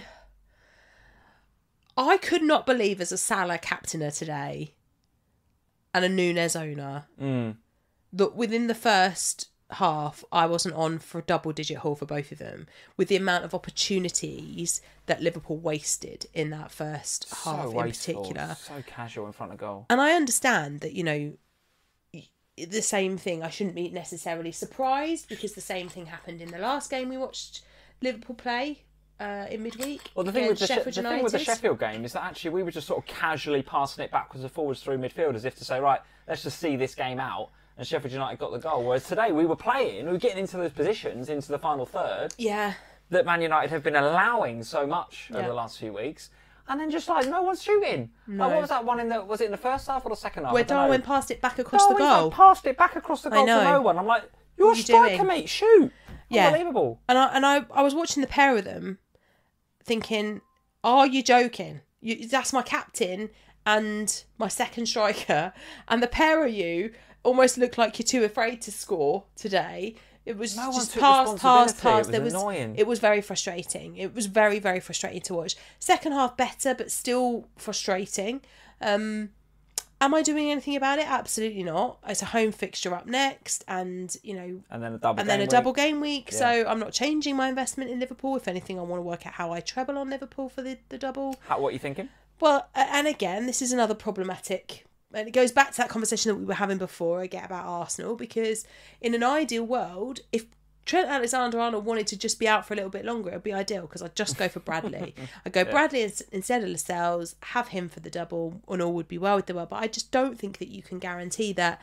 could not believe as a Salah captainer today and a Núñez owner that within the first half I wasn't on for a double-digit haul for both of them, with the amount of opportunities that Liverpool wasted in that first half in particular. So casual in front of goal. And I understand that, the same thing. I shouldn't be necessarily surprised because the same thing happened in the last game we watched Liverpool play in midweek. Well, the thing with the Sheffield game is that actually we were just sort of casually passing it backwards and forwards through midfield as if to say, right, let's just see this game out. And Sheffield United got the goal. Whereas today we were getting into those positions, into the final third. Yeah. That Man United have been allowing so much over the last few weeks. And then just no one's shooting. No. What was that one was it in the first half or the second half? Where Darwin passed it back across the goal. Passed it back across the goal to no one. I'm like, you're a striker, mate, shoot. Yeah. Unbelievable. And I was watching the pair of them thinking, are you joking? That's my captain and my second striker. And the pair of you almost looked like you're too afraid to score today. It was just pass. It was very frustrating. It was very, very frustrating to watch. Second half better, but still frustrating. Am I doing anything about it? Absolutely not. It's a home fixture up next, and and then a double game week. Yeah. So I'm not changing my investment in Liverpool. If anything, I want to work out how I treble on Liverpool for the double. What are you thinking? Well, and again, this is another problematic. And it goes back to that conversation that we were having before again about Arsenal, because in an ideal world, if Trent Alexander-Arnold wanted to just be out for a little bit longer, it'd be ideal because I'd just go for Bradley. I'd go Bradley instead of Lascelles, have him for the double, and all would be well with the well. But I just don't think that you can guarantee that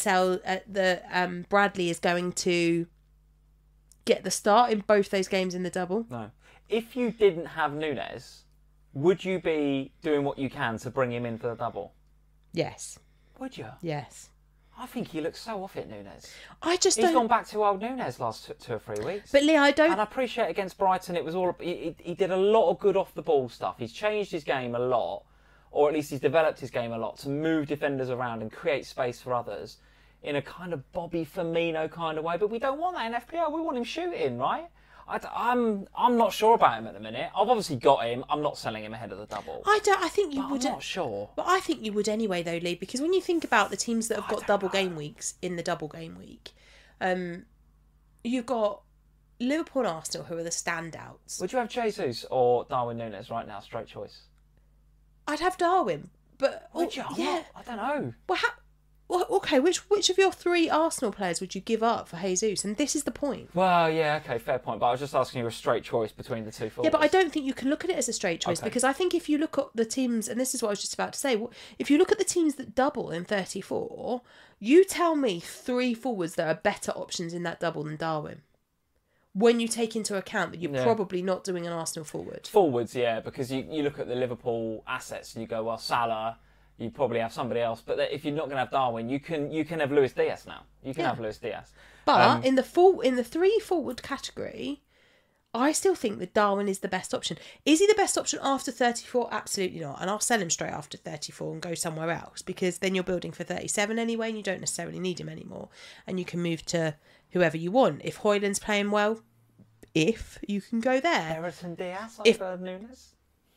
Bradley is going to get the start in both those games in the double. No. If you didn't have Núñez, would you be doing what you can to bring him in for the double? Yes. Would you? Yes. I think he looks so off it, Núñez. He's gone back to old Núñez last 2 or 3 weeks. But Lee, I don't... And I appreciate against Brighton, it was all... He did a lot of good off-the-ball stuff. He's changed his game a lot, or at least he's developed his game a lot, to move defenders around and create space for others in a kind of Bobby Firmino kind of way. But we don't want that in FPL. We want him shooting, right? I'm not sure about him at the minute. I've obviously got him. I'm not selling him ahead of the double. I think you would. I'm not sure. But I think you would anyway, though, Lee, because when you think about the teams that have got double game weeks in the double game week, you've got Liverpool and Arsenal, who are the standouts. Would you have Jesus or Darwin Núñez right now? Straight choice. I'd have Darwin, but would you? I don't know. Well, okay, which of your 3 Arsenal players would you give up for Jesus? And this is the point. Well, yeah, okay, fair point. But I was just asking you a straight choice between the 2 forwards. Yeah, but I don't think you can look at it as a straight choice because I think if you look at the teams, and this is what I was just about to say, if you look at the teams that double in 34, you tell me 3 forwards that are better options in that double than Darwin. When you take into account that you're probably not doing an Arsenal forward. Forwards, yeah, because you look at the Liverpool assets and you go, well, Salah... You probably have somebody else, but if you're not going to have Darwin, you can have Luis Diaz now. You can have Luis Diaz. But in the 3 forward category, I still think that Darwin is the best option. Is he the best option after 34? Absolutely not. And I'll sell him straight after 34 and go somewhere else because then you're building for 37 anyway, and you don't necessarily need him anymore, and you can move to whoever you want. If Højlund's playing well, you can go there. Everton Diaz over Núñez.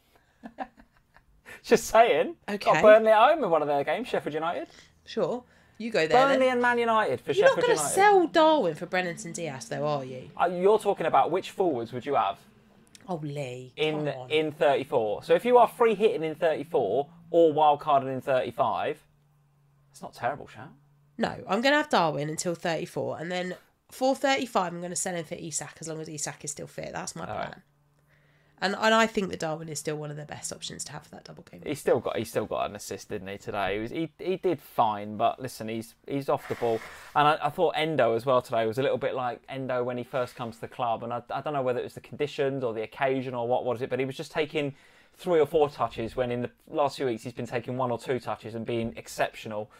Just saying. Okay. Got Burnley at home in one of their games, Sheffield United. Sure. You go there. Burnley and Man United for You're Sheffield United. You're not going to sell Darwin for Brennan Diaz, though, are you? You're talking about which forwards would you have? Oh, Lee. In 34. So if you are free hitting in 34 or wildcarding in 35, it's not terrible, Sha. No, I'm going to have Darwin until 34. And then for 35, I'm going to sell him for Isak as long as Isak is still fit. That's my plan. Right. And I think that Darwin is still one of the best options to have for that double game. He still got an assist, didn't he, today? He did fine, but listen, he's off the ball. And I thought Endo as well today was a little bit like Endo when he first comes to the club. And I don't know whether it was the conditions or the occasion or what was it, but he was just taking 3 or 4 touches when in the last few weeks he's been taking 1 or 2 touches and being exceptional.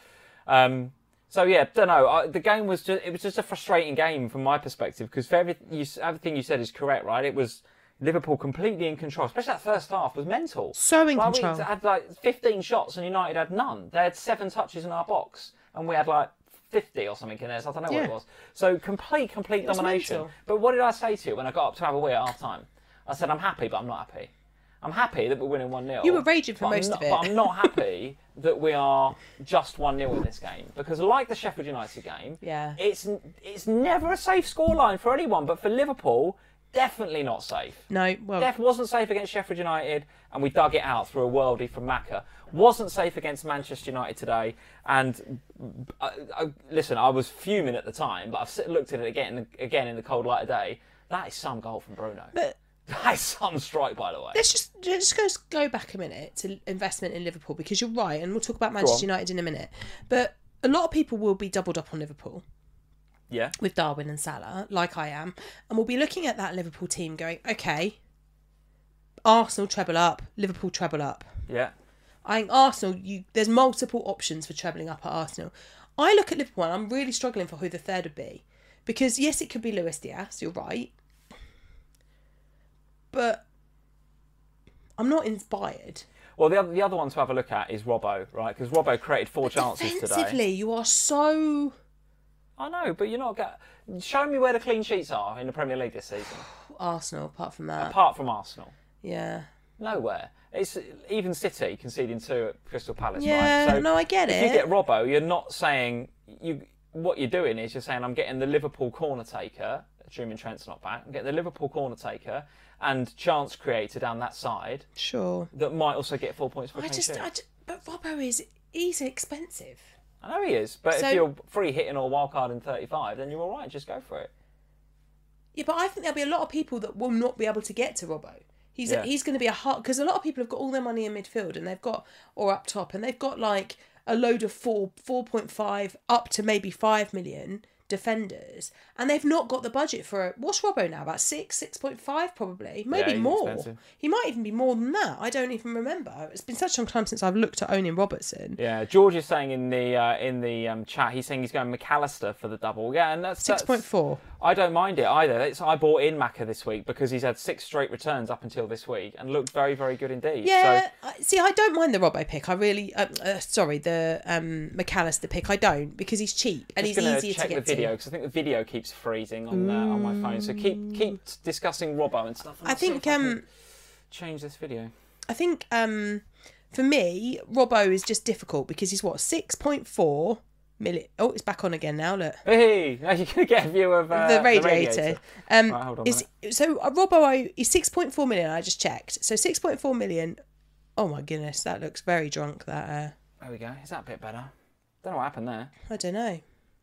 So yeah, don't know. The game was just a frustrating game from my perspective because everything you said is correct, right? It was Liverpool completely in control, especially that first half was mental. So in control. We had like 15 shots and United had none. They had 7 touches in our box and we had like 50 or something in there. So I don't know what it was. So complete domination. Mental. But what did I say to you when I got up to have a wee at half time? I said, I'm happy, but I'm not happy. I'm happy that we're winning 1-0. You were raging for most of it. But I'm not happy that we are just 1-0 in this game. Because like the Sheffield United game, it's never a safe scoreline for anyone. But for Liverpool, definitely not safe. No, well... wasn't safe against Sheffield United, and we dug it out through a worldie from Maka. Wasn't safe against Manchester United today, and listen, I was fuming at the time, but I've looked at it again in the cold light of day. That is some goal from Bruno. But that is some strike, by the way. Let's just go back a minute to investment in Liverpool, because you're right, and we'll talk about Manchester United in a minute. But a lot of people will be doubled up on Liverpool. Yeah. With Darwin and Salah, like I am. And we'll be looking at that Liverpool team going, okay, Arsenal treble up, Liverpool treble up. Yeah. I think Arsenal, there's multiple options for trebling up at Arsenal. I look at Liverpool and I'm really struggling for who the third would be. Because, yes, it could be Luis Diaz, you're right. But I'm not inspired. Well, the other one to have a look at is Robbo, right? Because Robbo created 4 chances today. Defensively, you are so... I know, but you're not... Show me where the clean sheets are in the Premier League this season. Arsenal, apart from that. Apart from Arsenal. Yeah. Nowhere. It's even City conceding 2 at Crystal Palace, yeah, right? So no, I get it. If you get Robbo, you're not saying... What you're doing is you're saying, I'm getting the Liverpool corner taker, assuming Trent's not back, I'm getting the Liverpool corner taker and chance creator down that side. Sure. That might also get 4 points for a clean sheet. But Robbo he's expensive. I know he is, but if you're free hitting or wildcard in 35, then you're all right. Just go for it. Yeah, but I think there'll be a lot of people that will not be able to get to Robbo. He's going to be a hard, because a lot of people have got all their money in midfield and they've got, or up top, and they've got like a load of 4.5 up to maybe 5 million defenders, and they've not got the budget for what's Robbo now, about 6.5 probably, maybe he's more. expensive. He might even be more than that. I don't even remember. It's been such a long time since I've looked at owning Robertson. Yeah, George is saying in the chat, he's saying he's going McAllister for the double. Yeah, and that's 6.4. I don't mind it either. I bought in Macca this week because he's had 6 straight returns up until this week and looked very, very good indeed. Yeah, see, I don't mind the Robbo pick. I really, the McAllister pick. I don't, because he's cheap and he's easier to get to. Check the video because I think the video keeps freezing on my phone. So keep discussing Robbo and stuff. I think change this video. I think for me, Robbo is just difficult because he's 6.4 million. Oh, it's back on again now. Look. Hey, now you're gonna get a view of the radiator. Right, hold on. So Robbo is 6.4 million. I just checked. So 6.4 million. Oh my goodness, that looks very drunk. That. There we go. Is that a bit better? Don't know what happened there. I don't know.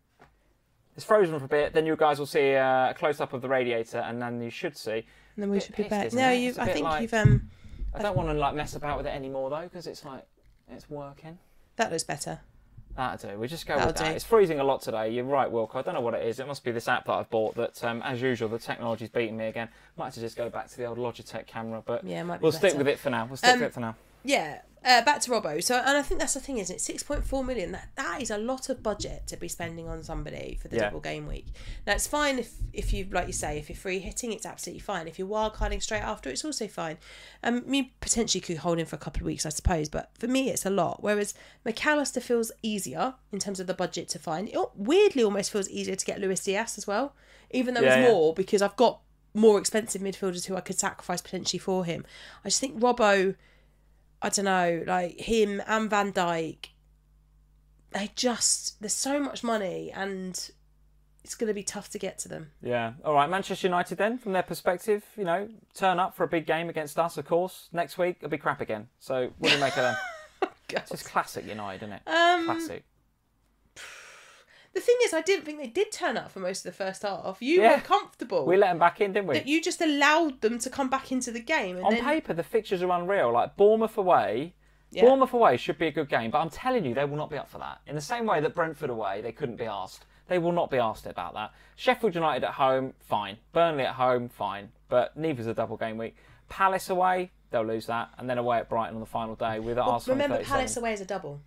It's frozen for a bit. Then you guys will see a close up of the radiator, and then you should see. And then we should be pissed, back. isn't No, it? I think like, you've I don't want to mess about with it anymore though, because it's working. That looks better. That'll do. We just go with that. It's freezing a lot today. You're right, Wilco. I don't know what it is. It must be this app that I've bought that, as usual, the technology's beating me again. Might have to just go back to the old Logitech camera, but yeah, we'll stick with it for now. Yeah, back to Robbo. So, and I think that's the thing, isn't it? 6.4 million. That is a lot of budget to be spending on somebody for the double game week. Now, it's fine if you, like you say, if you're free hitting, it's absolutely fine. If you're wild carding straight after, it's also fine. You potentially could hold him for a couple of weeks, I suppose, but for me, it's a lot. Whereas McAllister feels easier in terms of the budget to find. It weirdly almost feels easier to get Luis Diaz as well, even though it's more, because I've got more expensive midfielders who I could sacrifice potentially for him. I just think Robbo, I don't know, like him and Van Dijk, there's so much money and it's going to be tough to get to them. Yeah. All right, Manchester United then, from their perspective, turn up for a big game against us, of course. Next week, it'll be crap again. So what do you make of them? It's just classic United, isn't it? Classic. The thing is, I didn't think they did turn up for most of the first half. You were comfortable. We let them back in, didn't we? That you just allowed them to come back into the game. And on paper, the fixtures are unreal. Like Bournemouth away. Yeah. Bournemouth away should be a good game, but I'm telling you, they will not be up for that. In the same way that Brentford away, they couldn't be asked. They will not be asked about that. Sheffield United at home, fine. Burnley at home, fine. But neither's a double game week. Palace away, they'll lose that. And then away at Brighton on the final day with Arsenal. Remember, Palace away is a double.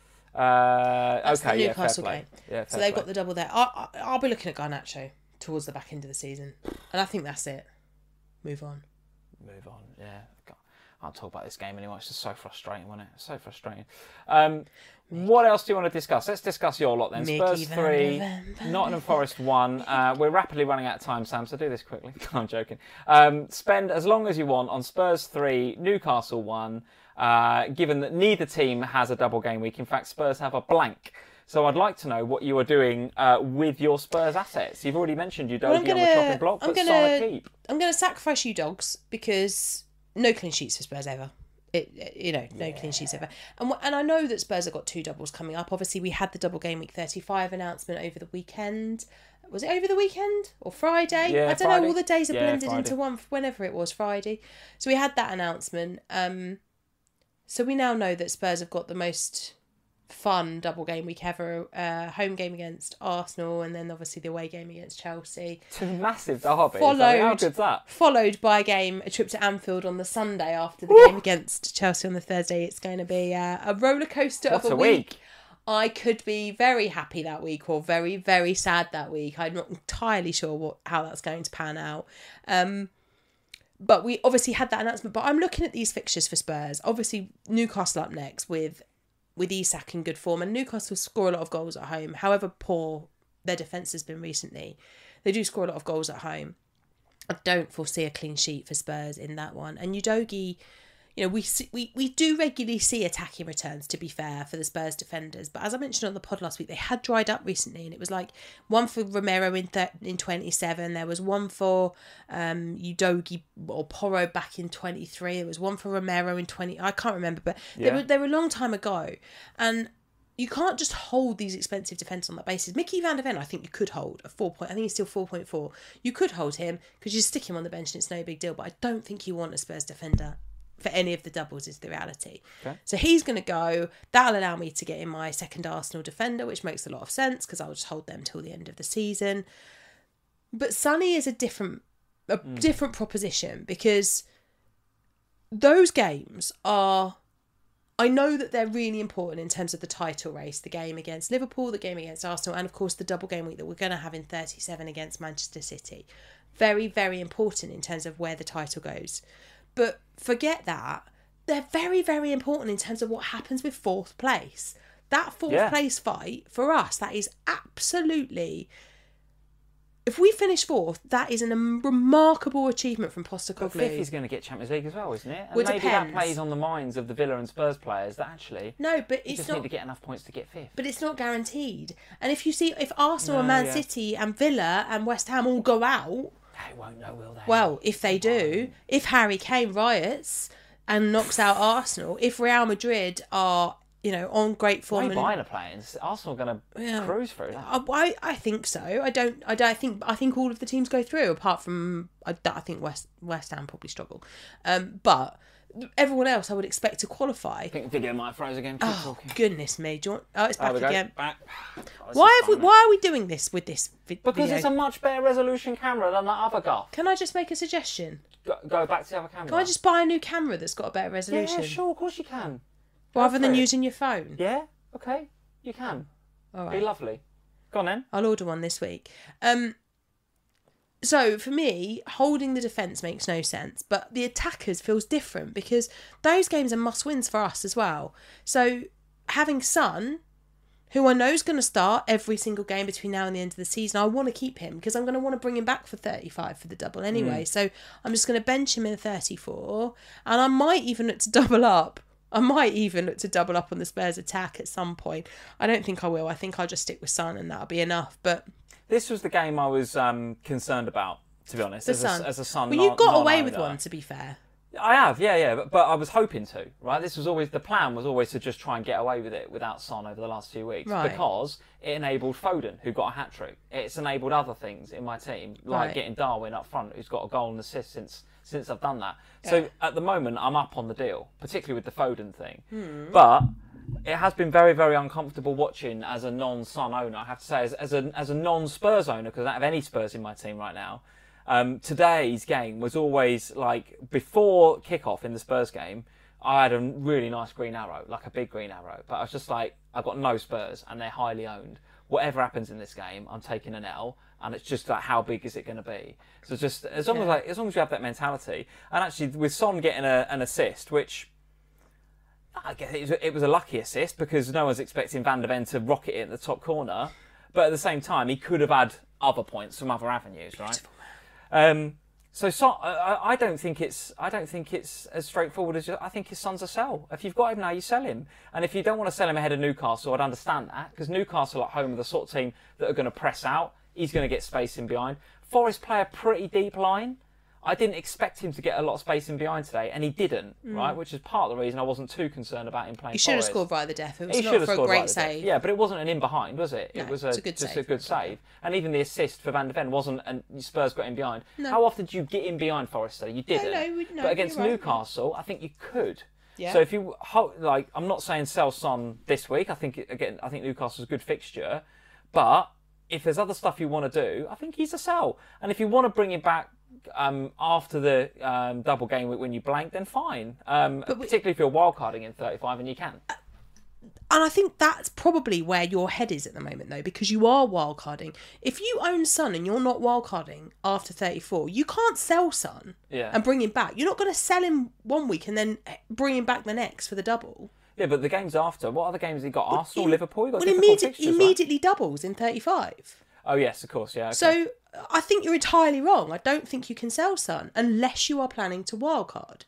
That's the Newcastle game. Yeah, so they've got the double there. I'll be looking at Garnacho towards the back end of the season, and I think that's it. Move on. Yeah. I can't talk about this game anymore. It's just so frustrating, wasn't it? So frustrating. What else do you want to discuss? Let's discuss your lot then. Spurs 3, Nottingham Forest 1. We're rapidly running out of time, Sam, so do this quickly. I'm joking. Spend as long as you want on Spurs 3, Newcastle 1. Given that neither team has a double game week. In fact, Spurs have a blank. So I'd like to know what you are doing with your Spurs assets. You've already mentioned Udogie on the chopping block, but Salah keep. I'm going to sacrifice you dogs because no clean sheets for Spurs ever. No clean sheets ever. And I know that Spurs have got 2 doubles coming up. Obviously, we had the double game week 35 announcement over the weekend. Was it over the weekend or Friday? Yeah, I don't know. All the days are blended Friday. into one. Whenever it was Friday, so we had that announcement. So we now know that Spurs have got the most fun double game week ever. Home game against Arsenal and then obviously the away game against Chelsea. 2 massive derbies. How good's that? Followed by a trip to Anfield on the Sunday after the game against Chelsea on the Thursday. It's going to be a roller coaster of a week. I could be very happy that week or very, very sad that week. I'm not entirely sure how that's going to pan out. But we obviously had that announcement. But I'm looking at these fixtures for Spurs. Obviously, Newcastle up next with Isak in good form. And Newcastle score a lot of goals at home. However poor their defence has been recently, they do score a lot of goals at home. I don't foresee a clean sheet for Spurs in that one. And Udogie, we do regularly see attacking returns, to be fair, for the Spurs defenders. But as I mentioned on the pod last week, they had dried up recently. And it was like one for Romero in 27. There was one for Udogie or Porro back in 23. There was one for Romero in 20. I can't remember, but they were a long time ago. And you can't just hold these expensive defenders on that basis. Mickey van der Ven, I think you could hold a 4 point. I think he's still 4.4. You could hold him because you stick him on the bench and it's no big deal. But I don't think you want a Spurs defender for any of the doubles is the reality. Okay. So he's going to go. That'll allow me to get in my second Arsenal defender, which makes a lot of sense because I'll just hold them till the end of the season. But Sonny is a different proposition because those games are... I know that they're really important in terms of the title race, the game against Liverpool, the game against Arsenal, and of course the double game week that we're going to have in 37 against Manchester City. Very, very important in terms of where the title goes. But forget that. They're very, very important in terms of what happens with fourth place. That fourth place fight, for us, that is absolutely... If we finish fourth, that is a remarkable achievement from Postecoglou. But fifth is going to get Champions League as well, isn't it? And Well, it maybe depends. that plays on the minds of the Villa and Spurs players that actually No, but you it's just not... need to get enough points to get fifth. But it's not guaranteed. And if you see, if Arsenal and No, Man yeah. City and Villa and West Ham all go out, They won't know, will they? well, if they do, if Harry Kane riots and knocks out Arsenal, if Real Madrid are, on great form, Why buying a player? Arsenal going to cruise through that. I think so. I think all of the teams go through, apart from I think West Ham probably struggle, but everyone else I would expect to qualify. I think the video might froze again. Keep talking. Goodness me! Do you want, it's back There we go. again. Back. Oh, this Why is fun, are we doing this with this video? Because it's a much better resolution camera than that other guff. Can I just make a suggestion? Go back to the other camera. Can I just buy a new camera that's got a better resolution? Yeah, sure, of course you can. Rather than for it. using your phone? Yeah, okay, you can. All Be right. lovely. Go on then. I'll order one this week. So for me, holding the defence makes no sense, but the attackers feels different because those games are must-wins for us as well. So having Son, who I know is going to start every single game between now and the end of the season, I want to keep him because I'm going to want to bring him back for 35 for the double anyway. So I'm just going to bench him in 34, and I might even look to double up. on the Spurs attack at some point. I don't think I will. I think I'll just stick with Son and that'll be enough. But This was the game I was concerned about, to be honest. the Son. As a Son, Well, you got away non-owner. with one, to be fair. I have, yeah, but I was hoping to, right? This was always, the plan was always to just try and get away with it without Son over the last few weeks. Right. Because it enabled Foden, who got a hat-trick. It's enabled other things in my team, like Right. getting Darwin up front, who's got a goal and assist since I've done that. So at the moment, I'm up on the deal, particularly with the Foden thing. But it has been very, very uncomfortable watching as a non-Son owner. I have to say, as a non-Spurs owner, because I don't have any Spurs in my team right now. Today's game was always like, before kickoff in the Spurs game, I had a really nice green arrow, like a big green arrow. But I was just like, I've got no Spurs and they're highly owned. Whatever happens in this game, I'm taking an L, and it's just like, how big is it going to be? So just as long as you have that mentality, and actually with Son getting an assist, which I guess it was a lucky assist because no one's expecting Van der Ven to rocket it in the top corner, but at the same time he could have had other points from other avenues, right? So I don't think it's as straightforward as I think his Son's a sell. If you've got him now, you sell him. And if you don't want to sell him ahead of Newcastle, I'd understand that because Newcastle are at home with the sort of team that are going to press out. He's going to get space in behind. Forest play a pretty deep line. I didn't expect him to get a lot of space in behind today, and he didn't, right? Which is part of the reason I wasn't too concerned about him playing. He should have Forest. scored by the death. It was He not should have for a scored great right at the death. save. Yeah, but it wasn't an in behind, was it? No, It was it's a good just save. a good save. And even the assist for Van der Ven wasn't, and Spurs got in behind. No. How often did you get in behind Forest today? You didn't. No, but against you're right. Newcastle, I think you could. Yeah. So if you I'm not saying sell Son this week. I think Newcastle's a good fixture, but if there's other stuff you want to do, I think he's a sell. And if you want to bring him back after the double game week when you blank, then fine. Particularly if you're wildcarding in 35, and you can. And I think that's probably where your head is at the moment, though, because you are wildcarding. If you own Son and you're not wildcarding after 34, you can't sell Son and bring him back. You're not going to sell him one week and then bring him back the next for the double. Yeah, but the games after, what other games have you got? Arsenal, Liverpool? You've got Well, difficult fixtures, right? immediately doubles in 35. Oh, yes, of course, yeah. Okay. So I think you're entirely wrong. I don't think you can sell Son unless you are planning to wildcard.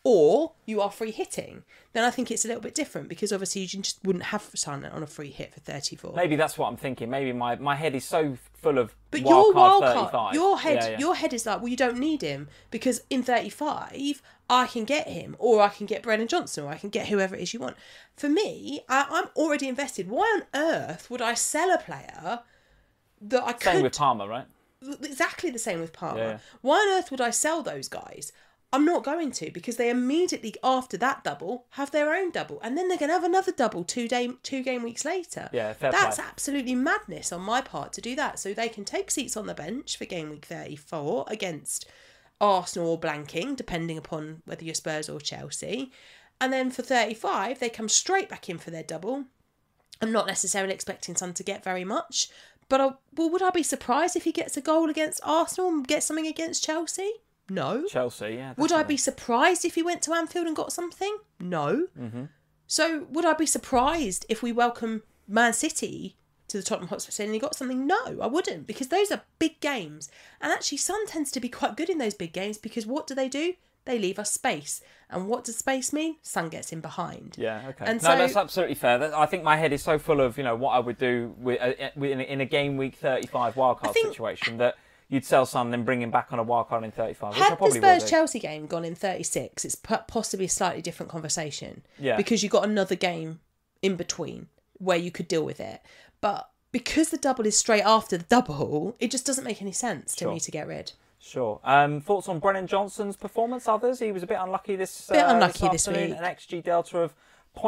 or you are free hitting, then I think it's a little bit different, because obviously you just wouldn't have Son on a free hit for 34. Maybe that's what I'm thinking. Maybe my head is so full of But wild your card wild 35. card, your head is like, well, you don't need him, because in 35 I can get him, or I can get Brennan Johnson, or I can get whoever it is you want. For me, I'm already invested. Why on earth would I sell a player that I could... Same with Palmer, right? Exactly the same with Palmer. Yeah. Why on earth would I sell those guys? I'm not going to, because they immediately after that double have their own double, and then they're going to have another double two game weeks later. Yeah, fair That's play. absolutely madness on my part to do that. So they can take seats on the bench for game week 34 against Arsenal or blanking, depending upon whether you're Spurs or Chelsea. And then for 35, they come straight back in for their double. I'm not necessarily expecting Son to get very much, but would I be surprised if he gets a goal against Arsenal and gets something against Chelsea? No. Chelsea, yeah. Would I definitely. be surprised if he went to Anfield and got something? No. Mm-hmm. So would I be surprised if we welcome Man City to the Tottenham Hotspur Stadium and he got something? No, I wouldn't, because those are big games. And actually, Son tends to be quite good in those big games, because what do? They leave us space. And what does space mean? Son gets in behind. Yeah, okay. And No, so, that's absolutely fair. I think my head is so full of, what I would do in a game week 35 wildcard situation, that you'd sell Son, then bring him back on a wildcard in 35, which I had the probably will do. Spurs-Chelsea game gone in 36, it's possibly a slightly different conversation. Yeah. Because you got another game in between where you could deal with it. But because the double is straight after the double, it just doesn't make any sense to me to get rid. Sure. Thoughts on Brennan Johnson's performance? Others? He was a bit unlucky this unlucky this afternoon. week. An XG delta of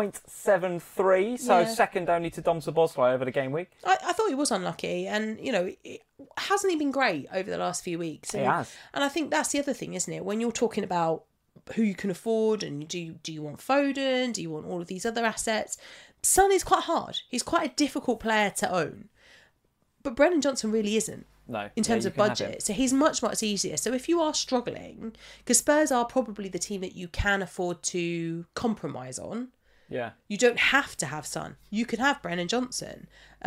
0.73, so second only to Dom Szoboszlai over the game week. I thought he was unlucky, and hasn't he been great over the last few weeks? And, He has. And I think that's the other thing, isn't it? When you're talking about who you can afford, and do you want Foden? Do you want all of these other assets? Son is quite hard. He's quite a difficult player to own. But Brennan Johnson really isn't. No. In terms of budget. So he's much, much easier. So if you are struggling, because Spurs are probably the team that you can afford to compromise on. Yeah. You don't have to have Son. You can have Brennan Johnson.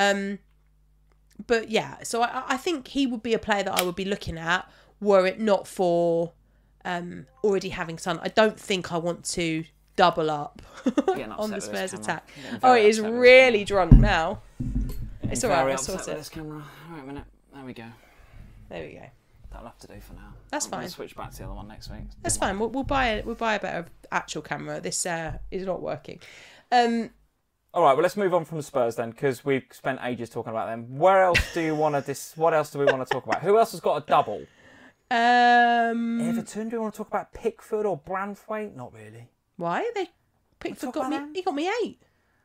But yeah, so I think he would be a player that I would be looking at were it not for already having Son. I don't think I want to double up on the Spurs attack. Oh, it is really drunk now. It's all right, I'll sort it. This camera. Wait a minute. There we go. There we go. That'll have to do for now. That's I'm fine. gonna switch back to the other one next week. That's fine. We'll buy a better actual camera. This is not working. All right. Well, let's move on from the Spurs then, because we've spent ages talking about them. Where else do you want to? What else do we want to talk about? Who else has got a double? Everton. Do you want to talk about Pickford or Branthwaite? Not really. Why? Pickford got me. He got me 8.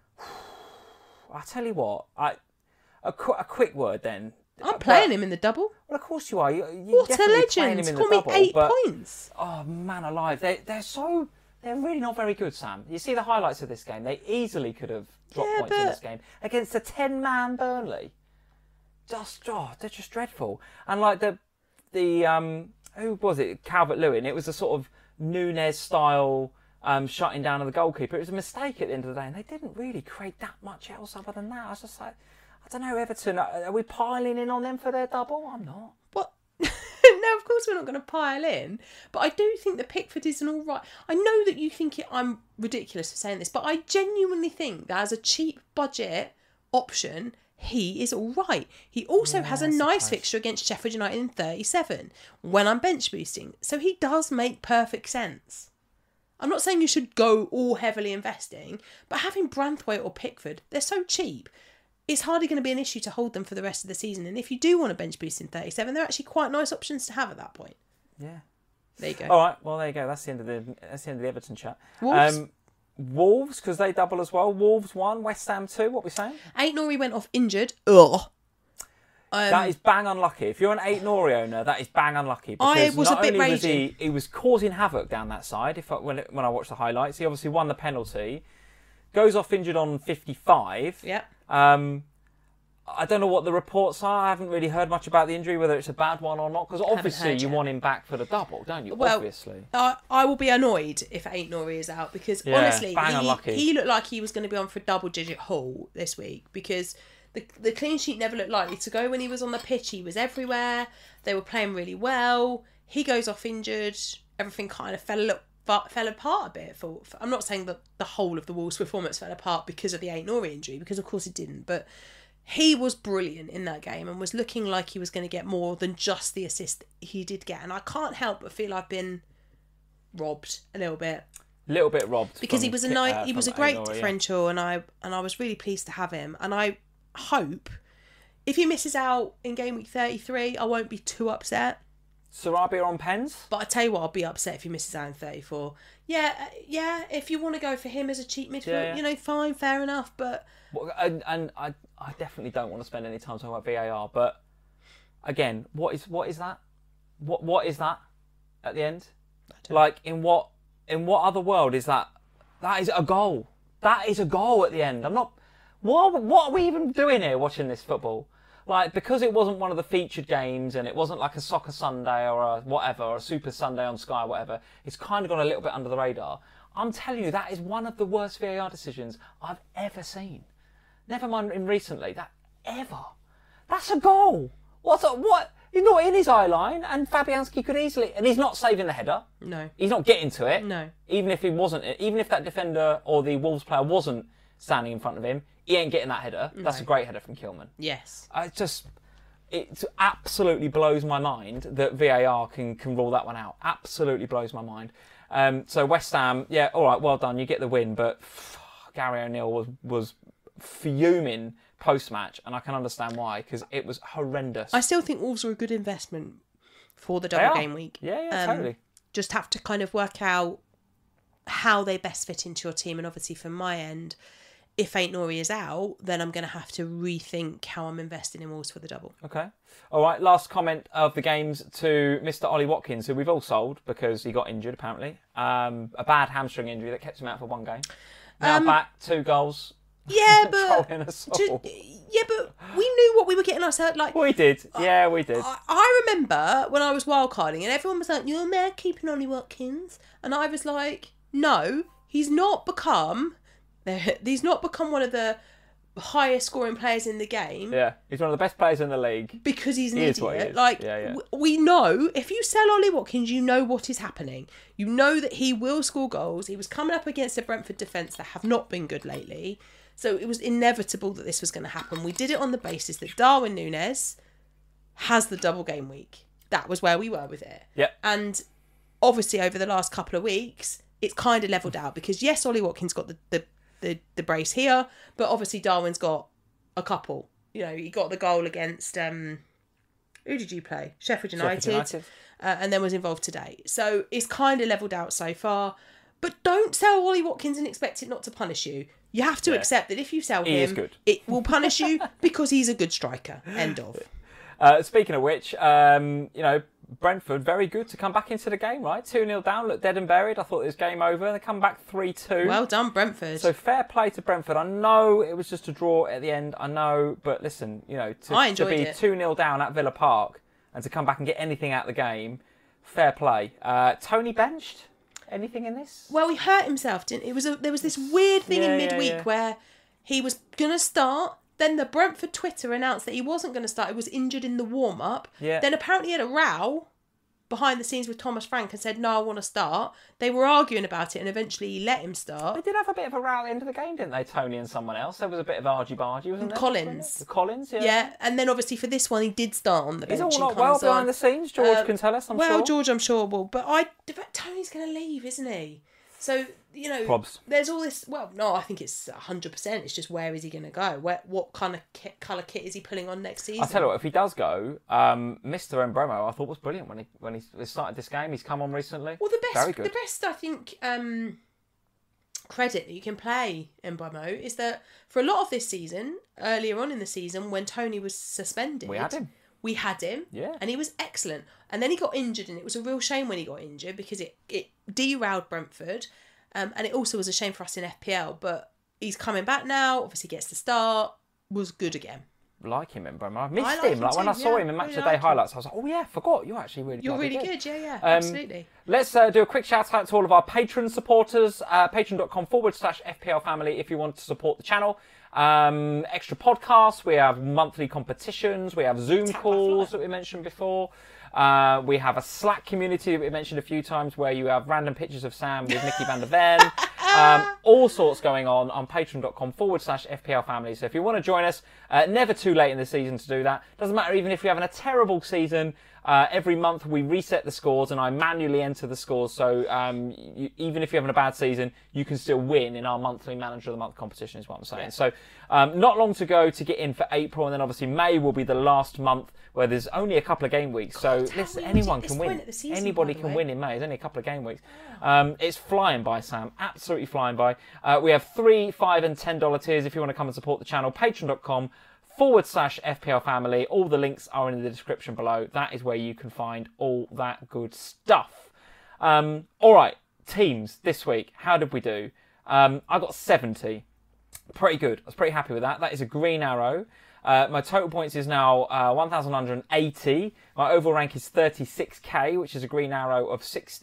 I tell you what. A quick word then. I'm playing him in the double. Well, of course you are. What a legend! He got me 8 points. Oh man, alive! They're really not very good, Sam. You see the highlights of this game. They easily could have dropped points in this game against a 10-man Burnley. They're just dreadful. And like the who was it? Calvert-Lewin. It was a sort of Nunez style shutting down of the goalkeeper. It was a mistake at the end of the day, and they didn't really create that much else other than that. I was just like, I don't know, Everton. Are we piling in on them for their double? I'm not. What? No, of course we're not going to pile in. But I do think that Pickford is an all right. I know that you think I'm ridiculous for saying this, but I genuinely think that as a cheap budget option, he is all right. He also has a nice fixture against Sheffield United in 37 when I'm bench boosting. So he does make perfect sense. I'm not saying you should go all heavily investing, but having Branthwaite or Pickford, they're so cheap. It's hardly going to be an issue to hold them for the rest of the season. And if you do want a bench boost in 37, they're actually quite nice options to have at that point. Yeah. There you go. All right. Well, there you go. That's the end of the Everton chat. Wolves? Wolves, because they double as well. Wolves 1, West Ham 2. What are we saying? Aït-Nouri went off injured. Ugh. That is bang unlucky. If you're an Aït-Nouri owner, that is bang unlucky. I Because was a not bit only was raging. he was causing havoc down that side. When I watched the highlights, he obviously won the penalty. Goes off injured on 55. Yeah. I don't know what the reports are. I haven't really heard much about the injury, whether it's a bad one or not. Because obviously you want him back for the double, don't you? Well, obviously. I will be annoyed if Aït-Nouri is out, because honestly, he looked like he was going to be on for a double-digit haul this week, because the clean sheet never looked likely to go when he was on the pitch. He was everywhere. They were playing really well. He goes off injured. Everything kind of fell fell apart a bit. I'm not saying that the whole of the Wolves' performance fell apart because of the Ait-Nouri injury, because of course it didn't, but he was brilliant in that game and was looking like he was going to get more than just the assist he did get. And I can't help but feel I've been robbed a little bit. Little bit robbed. Because he was a great Ait-Nouri, differential, and I was really pleased to have him. And I hope if he misses out in game week 33, I won't be too upset. Sarabia on pens? But I tell you what, I'll be upset if he misses out in 34. Yeah, if you want to go for him as a cheap midfield, fine, fair enough, but... And I definitely don't want to spend any time talking about VAR, but again, what is that? What is that at the end? Like, in what other world is that? That is a goal. That is a goal at the end. I'm not... What are we even doing here watching this football? Like, because it wasn't one of the featured games and it wasn't like a Soccer Sunday or a whatever, or a Super Sunday on Sky or whatever, it's kind of gone a little bit under the radar. I'm telling you, that is one of the worst VAR decisions I've ever seen. Never mind in recently. That's a goal. What? He's not in his eye line, and Fabianski could easily... And he's not saving the header. No. He's not getting to it. No. Even if that defender or the Wolves player wasn't standing in front of him, he ain't getting that header. No. That's a great header from Kilman. Yes. It absolutely blows my mind that VAR can rule that one out. Absolutely blows my mind. So West Ham, yeah, all right, well done. You get the win, but Gary O'Neill was fuming post-match, and I can understand why, because it was horrendous. I still think Wolves are a good investment for the double game week. Yeah, totally. Just have to kind of work out how they best fit into your team, and obviously from my end, if Ait-Nouri is out, then I'm going to have to rethink how I'm investing in Wolves for the double. Okay. All right, last comment of the games to Mr. Ollie Watkins, who we've all sold because he got injured, apparently. A bad hamstring injury that kept him out for one game. Now back, 2 goals. Yeah, but we knew what we were getting ourselves like. We did. Yeah, we did. I remember when I was wildcarding and everyone was like, "You're mad keeping Ollie Watkins," and I was like, "No, he's not become one of the highest scoring players in the game." Yeah, he's one of the best players in the league because he's an idiot. Is what he is. We know if you sell Ollie Watkins, you know what is happening. You know that he will score goals. He was coming up against a Brentford defence that have not been good lately. So it was inevitable that this was going to happen. We did it on the basis that Darwin Núñez has the double game week. That was where we were with it. Yeah. And obviously over the last couple of weeks, it's kind of levelled out because yes, Ollie Watkins got the brace here, but obviously Darwin's got a couple. You know, he got the goal against who did you play? Sheffield United. And then was involved today. So it's kind of levelled out so far. But don't sell Ollie Watkins and expect it not to punish you. You have to accept that if you sell him, it will punish you because he's a good striker. End of. Speaking of which, Brentford, very good to come back into the game, right? 2-0 down, looked dead and buried. I thought it was game over. They come back 3-2. Well done, Brentford. So fair play to Brentford. I know it was just a draw at the end. I know, but listen, to be 2-0 down at Villa Park and to come back and get anything out of the game, fair play. Tony benched. Anything in this? Well, he hurt himself, didn't he? There was this weird thing in midweek where he was going to start. Then the Brentford Twitter announced that he wasn't going to start. He was injured in the warm-up. Yeah. Then apparently he had a row behind the scenes with Thomas Frank and said, "No, I want to start." They were arguing about it and eventually he let him start. They did have a bit of a row at the end of the game, didn't they, Tony and someone else? There was a bit of argy-bargy, wasn't there? Collins. Collins, yeah. Yeah, and then obviously for this one he did start on the bench. He's all not well behind the scenes, George can tell us, I'm sure. Well, George, I'm sure will. But Tony's going to leave, isn't he? So, Probs. There's all this... Well, no, I think it's 100%. It's just where is he going to go? What kind of colour kit is he pulling on next season? I'll tell you what, if he does go, Mr. Mbeumo, I thought was brilliant when he started this game. He's come on recently. Well, Very good. The best, I think, credit that you can play Mbeumo is that for a lot of this season, earlier on in the season, when Tony was suspended... We had him. Yeah. And he was excellent. And then he got injured, and it was a real shame when he got injured because it derailed Brentford. And it also was a shame for us in FPL. But he's coming back now, obviously gets the start, was good again. Like him, Mbeumo. I missed him. Like when I saw him in Match of the Day highlights, I was like, oh yeah, forgot. You're actually really good. You're really good. Yeah, absolutely. Let's do a quick shout out to all of our Patreon supporters. Patreon.com/FPL family if you want to support the channel. Extra podcasts, we have monthly competitions, we have Zoom calls that we mentioned before. We have a Slack community that we mentioned a few times where you have random pictures of Sam with Mickey van der Ven. All sorts going on patreon.com/FPL family. So if you want to join us, never too late in the season to do that. Doesn't matter even if you're having a terrible season. Every month we reset the scores and I manually enter the scores. So even if you're having a bad season, you can still win in our monthly Manager of the Month competition is what I'm saying. Yeah. So not long to go to get in for April. And then obviously May will be the last month where there's only a couple of game weeks. So listen, anyone can win. Anybody can win in May. There's only a couple of game weeks. It's flying by, Sam. Absolutely flying by. We have $3, $5 and $10 tiers if you want to come and support the channel. Patreon.com/FPL family. All the links are in the description below. That is where you can find all that good stuff. All right, teams this week. How did we do? I got 70. Pretty good. I was pretty happy with that. That is a green arrow. My total points is now 1,180. My overall rank is 36k, which is a green arrow of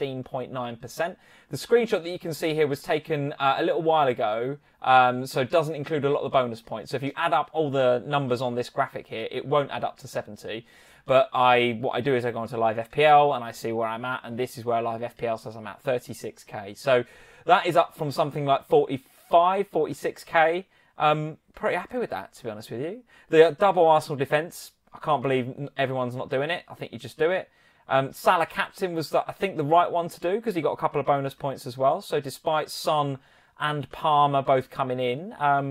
16.9%. The screenshot that you can see here was taken a little while ago, so it doesn't include a lot of the bonus points. So if you add up all the numbers on this graphic here, it won't add up to 70. But what I do is I go onto Live FPL and I see where I'm at, and this is where Live FPL says I'm at, 36k. So that is up from something like 45, 46k. Pretty happy with that, to be honest with you. The double Arsenal defence, I can't believe everyone's not doing it. I think you just do it. Salah captain was, I think, the right one to do because he got a couple of bonus points as well. So despite Son and Palmer both coming in,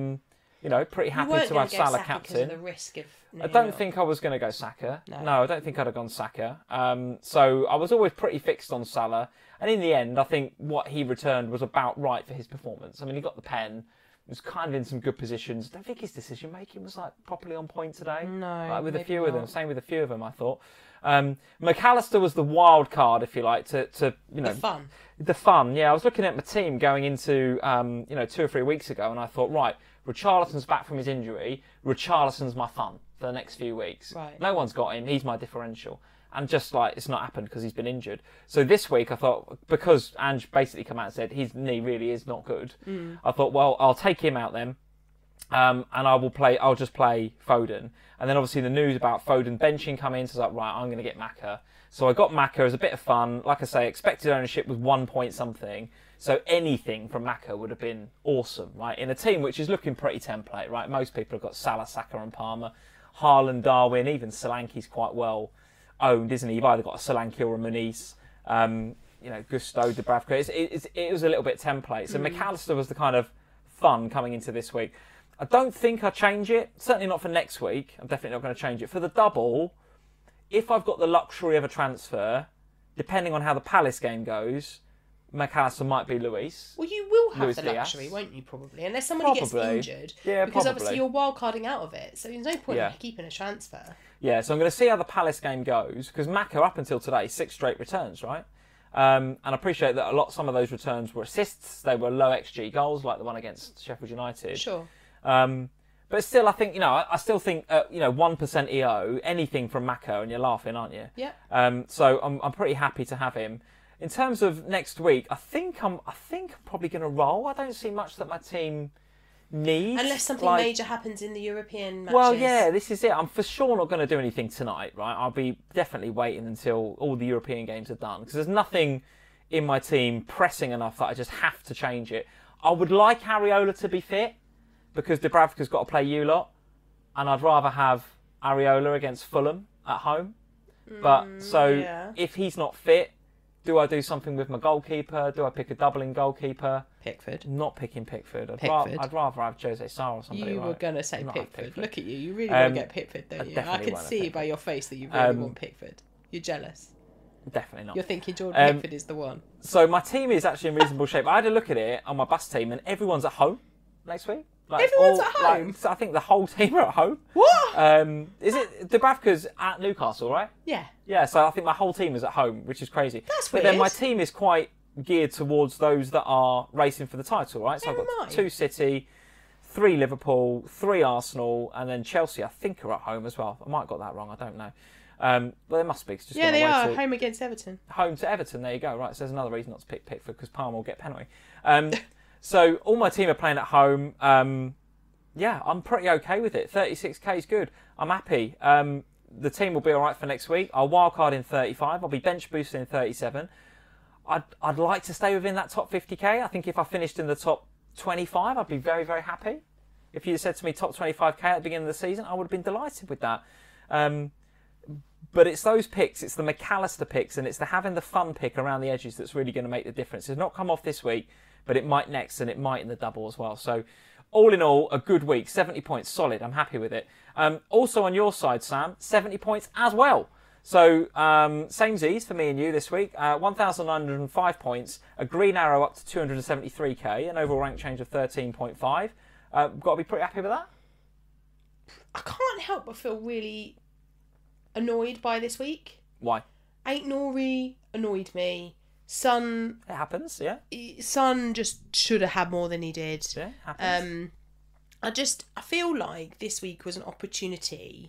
pretty happy to have Salah captain. The risk of I don't think I was going to go Saka. No, I don't think I'd have gone Saka. So I was always pretty fixed on Salah. And in the end, I think what he returned was about right for his performance. I mean, he got the pen. He was kind of in some good positions. I don't think his decision making was properly on point today. No, with a few of them. Same with a few of them, I thought. McAllister was the wild card, if you like, to the fun. The fun, yeah. I was looking at my team going into 2 or 3 weeks ago, and I thought, right, Richarlison's back from his injury. Richarlison's my fun for the next few weeks. Right. No one's got him. He's my differential. And just it's not happened because he's been injured. So this week I thought, because Ange basically come out and said his knee really is not good, I thought, well, I'll take him out then. And I'll just play Foden. And then obviously the news about Foden benching come in, so I was like, right, I'm going to get Maka. So I got Maka as a bit of fun. Like I say, expected ownership was 1 point something. So anything from Maka would have been awesome, right? In a team which is looking pretty template, right? Most people have got Salah, Saka and Palmer. Haaland, Darwin, even Solanke's quite well owned, isn't he? You've either got a Solanke or a Muniz, Gusto, Dubravka. It was a little bit template. So McAllister was the kind of fun coming into this week. I don't think I'll change it. Certainly not for next week. I'm definitely not going to change it. For the double, if I've got the luxury of a transfer, depending on how the Palace game goes, McAllister might be Luis. Well, you will have Luis the Diaz. luxury, won't you, probably? Unless somebody gets injured. Yeah, because probably. obviously you're wildcarding out of it. So there's no point in keeping a transfer. Yeah, so I'm going to see how the Palace game goes, because Maka, up until today, 6 straight returns, right? And I appreciate that some of those returns were assists. They were low XG goals, like the one against Sheffield United. Sure. But still, I think, I still think, 1% EO, anything from Maka, and you're laughing, aren't you? Yeah. So I'm pretty happy to have him. In terms of next week, I think I'm probably going to roll. I don't see much that my team needs. Unless something major happens in the European matches. Well, yeah, this is it. I'm for sure not going to do anything tonight, right? I'll be definitely waiting until all the European games are done, because there's nothing in my team pressing enough that I just have to change it. I would like Areola to be fit, because Dubravka's got to play you lot, and I'd rather have Areola against Fulham at home. But if he's not fit, do I do something with my goalkeeper? Do I pick a doubling goalkeeper? Pickford. Not picking Pickford. I'd rather have Jose Sarr or somebody. You right? were going to say Pickford. Look at you. You really want to get Pickford, don't you? I can see by your face that you really want Pickford. You're jealous. Definitely not. You're thinking Jordan Pickford is the one. So my team is actually in reasonable shape. I had a look at it on my bus team, and everyone's at home next week. Everyone's at home? I think the whole team are at home. What? Is it Dubravka's at Newcastle, right? Yeah. Yeah, so I think my whole team is at home, which is crazy. That's weird. But then my team is quite geared towards those that are racing for the title, right? So I've got 2 City, 3 Liverpool, 3 Arsenal, and then Chelsea, I think, are at home as well. I might have got that wrong, I don't know. Well, there must be. Yeah, they are. Home against Everton. Home to Everton, there you go. Right, so there's another reason not to pick Pickford, because Palmer will get penalty. So all my team are playing at home. Yeah, I'm pretty okay with it. 36k is good. I'm happy. the team will be all right for next week. I'll wildcard in 35. I'll be bench boosted in 37. I'd like to stay within that top 50k. I think if I finished in the top 25, I'd be very, very happy. If you said to me top 25k at the beginning of the season, I would have been delighted with that. But it's those picks, it's the McAllister picks, and it's the having the fun pick around the edges that's really going to make the difference. It's not come off this week, but it might next, and it might in the double as well. So all in all, a good week. 70 points, solid. I'm happy with it. Also on your side, Sam, 70 points as well. So, samesies for me and you this week. 1,905 points, a green arrow up to 273k, an overall rank change of 13.5. Got to be pretty happy with that? I can't help but feel really annoyed by this week. Why? Ain't Nori annoyed me. Son... It happens, yeah. Son just should have had more than he did. Yeah, happens. I feel like this week was an opportunity...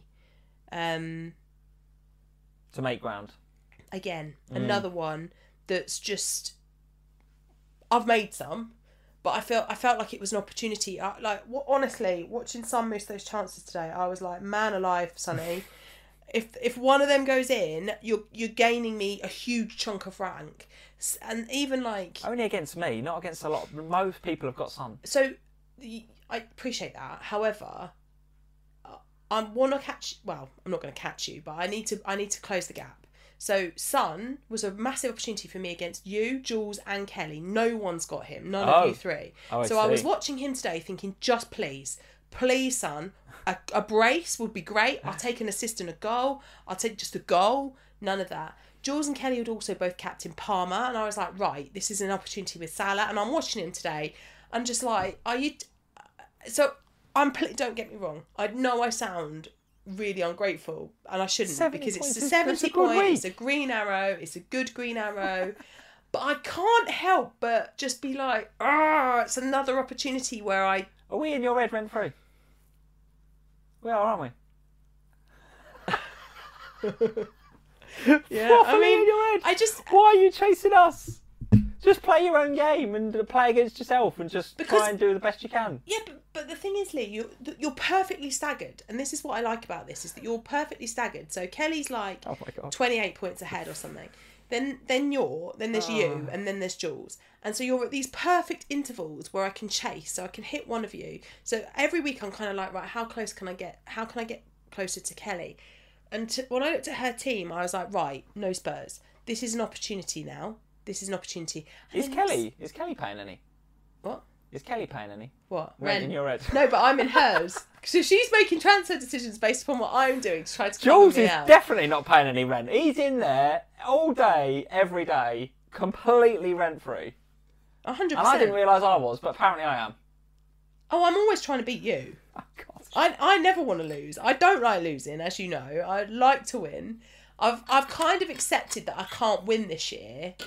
to make ground. Again, another one that's just... I've made some, but I felt like it was an opportunity. Honestly, watching Son miss those chances today, I was like, man alive, Sonny. If one of them goes in, you're gaining me a huge chunk of rank. And even like... Only against me, not against a lot. Most people have got Son. So, I appreciate that. However... I want to catch. Well, I'm not going to catch you, but I need to close the gap. So, Son was a massive opportunity for me against you, Jules, and Kelly. No one's got him. None of you three. I was watching him today, thinking, just please, Son, a brace would be great. I'll take an assist and a goal. I'll take just a goal. None of that. Jules and Kelly would also both captain Palmer, and I was like, right, this is an opportunity with Salah, and I'm watching him today. I'm just like, are you? So. Don't get me wrong. I know I sound really ungrateful, and I shouldn't, because it's 70 points. It's a green arrow. It's a good green arrow, but I can't help but just be like, it's another opportunity where I. Are we in your red rent free? We are, aren't we? Yeah, Properly in your head. Why are you chasing us? Just play your own game and play against yourself and just try and do the best you can. Yeah, but the thing is, Lee, you're perfectly staggered. And this is what I like about this, is that you're perfectly staggered. So Kelly's like 28 points ahead or something. Then there's you, and then there's Jules. And so you're at these perfect intervals where I can chase, so I can hit one of you. So every week I'm kind of like, right, how can I get closer to Kelly? And when I looked at her team, I was like, right, no Spurs. This is an opportunity now. This is an opportunity. Is Kelly paying any? What? Is Kelly paying any? What? Red in your red. No, but I'm in hers. So she's making transfer decisions based upon what I'm doing to try to Jules me is out. Definitely not paying any rent. He's in there all day, every day, completely rent-free. 100%. And I didn't realise I was, but apparently I am. Oh, I'm always trying to beat you. Oh, God. I never want to lose. I don't like losing, as you know. I like to win. I've kind of accepted that I can't win this year.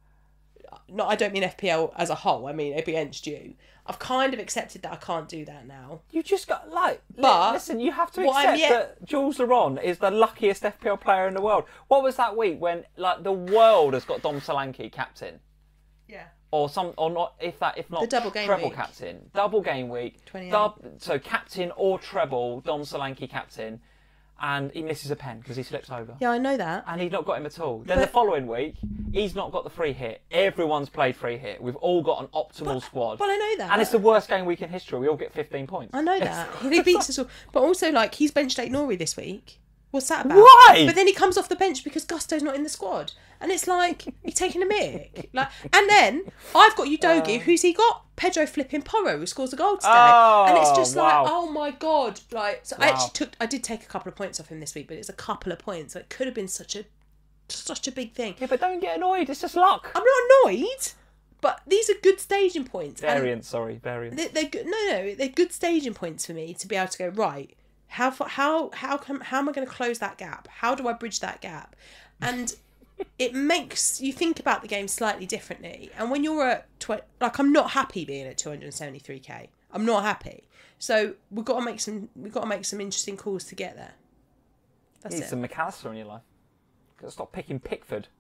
No, I don't mean FPL as a whole. I mean against you. I've kind of accepted that I can't do that now. You just got But listen. You have to accept that Jules Laron is the luckiest FPL player in the world. What was that week when the world has got Dom Solanke captain? Yeah. Or not if not the double game treble week. Captain, double game week, 28. So captain or treble, Dom Solanke captain. And he misses a pen because he slips over. Yeah, I know that. And he's not got him at all. Then the following week, he's not got the free hit. Everyone's played free hit. We've all got an optimal squad. Well, I know that. And it's the worst game week in history. We all get 15 points. I know that. He beats us all. But also, he's benched Ain't Nori this week. What's that about? Why? But then he comes off the bench because Gusto's not in the squad. And it's like, you're taking a mick. And then, I've got Udogi. Who's he got? Pedro flipping Porro, who scores a goal today. And it's just oh my God. I did take a couple of points off him this week, but it's a couple of points. So it could have been such a big thing. Yeah, but don't get annoyed. It's just luck. I'm not annoyed. But these are good staging points. Variants. They're good. No, they're good staging points for me to be able to go, right, how am I going to close that gap? How do I bridge that gap? And it makes you think about the game slightly differently. And when you're at I'm not happy being at 273k. I'm not happy. So we've got to make some interesting calls to get there. That's you need it. some McAllister in your life. Got to stop picking Pickford.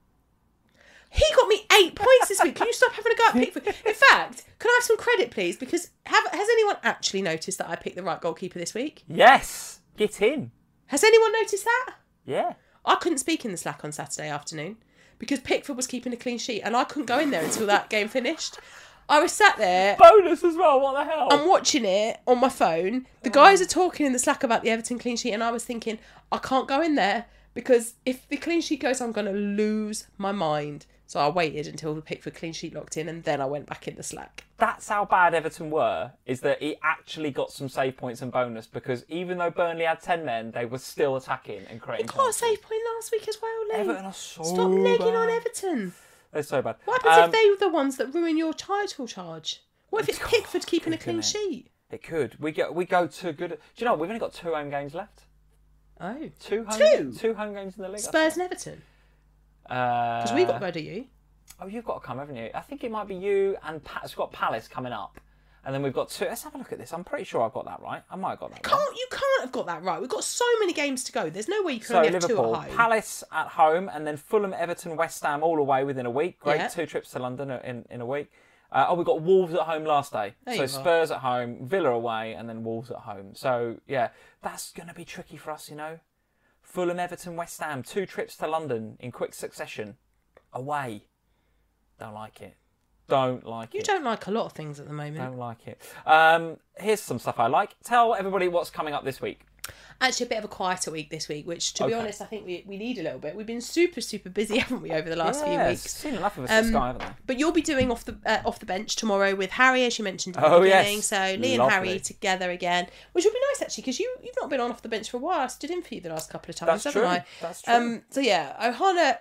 He got me 8 points this week. Can you stop having a go at Pickford? In fact, can I have some credit, please? Because has anyone actually noticed that I picked the right goalkeeper this week? Yes. Get in. Has anyone noticed that? Yeah. I couldn't speak in the Slack on Saturday afternoon because Pickford was keeping a clean sheet and I couldn't go in there until that game finished. I was sat there. Bonus as well, what the hell? I'm watching it on my phone. The guys are talking in the Slack about the Everton clean sheet and I was thinking, I can't go in there because if the clean sheet goes, I'm going to lose my mind. So I waited until the Pickford clean sheet locked in and then I went back in the Slack. That's how bad Everton were, is that he actually got some save points and bonus because even though Burnley had 10 men, they were still attacking and creating They got a chances. save point last week as well, Lee. Everton are so Stop negging bad. on Everton. They're so bad. What happens if they were the ones that ruin your title charge? What if it's Pickford keeping a clean sheet? It could. We go to good... Do you know what? We've only got 2 home games left. Oh. Two home games in the league. Spurs and Everton? Because we've got to go to you. Oh, you've got to come, haven't you? I think it might be you and we've got Palace coming up. And then we've got 2... Let's have a look at this. I'm pretty sure I've got that right. I might have got that right. You can't have got that right. We've got so many games to go. There's no way you can So only have 2 Liverpool, at home. Palace at home, and then Fulham, Everton, West Ham all away within a week. Great, Yeah. 2 trips to London in a week. We've got Wolves at home last day. There So you are. Spurs at home, Villa away, and then Wolves at home. So, yeah, that's going to be tricky for us, you know. Fulham, Everton, West Ham, 2 trips to London in quick succession. Away. Don't like it. Don't like You it. don't like a lot of things at the moment. Don't like it. Here's some stuff I like. Tell everybody what's coming up this week. Actually, a bit of a quieter week this week, which, to be Okay. honest, I think we need a little bit. We've been super, super busy, haven't we, over the last few weeks? Seen enough of us at Sky, haven't they? But you'll be doing off the bench tomorrow with Harry, as you mentioned at the Oh, beginning. yes. So Lee and Lovely. Harry together again, which will be nice actually, because you've not been on off the bench for a while. I stood in for you the last couple of times, That's haven't true. I? That's true. So yeah, Ohana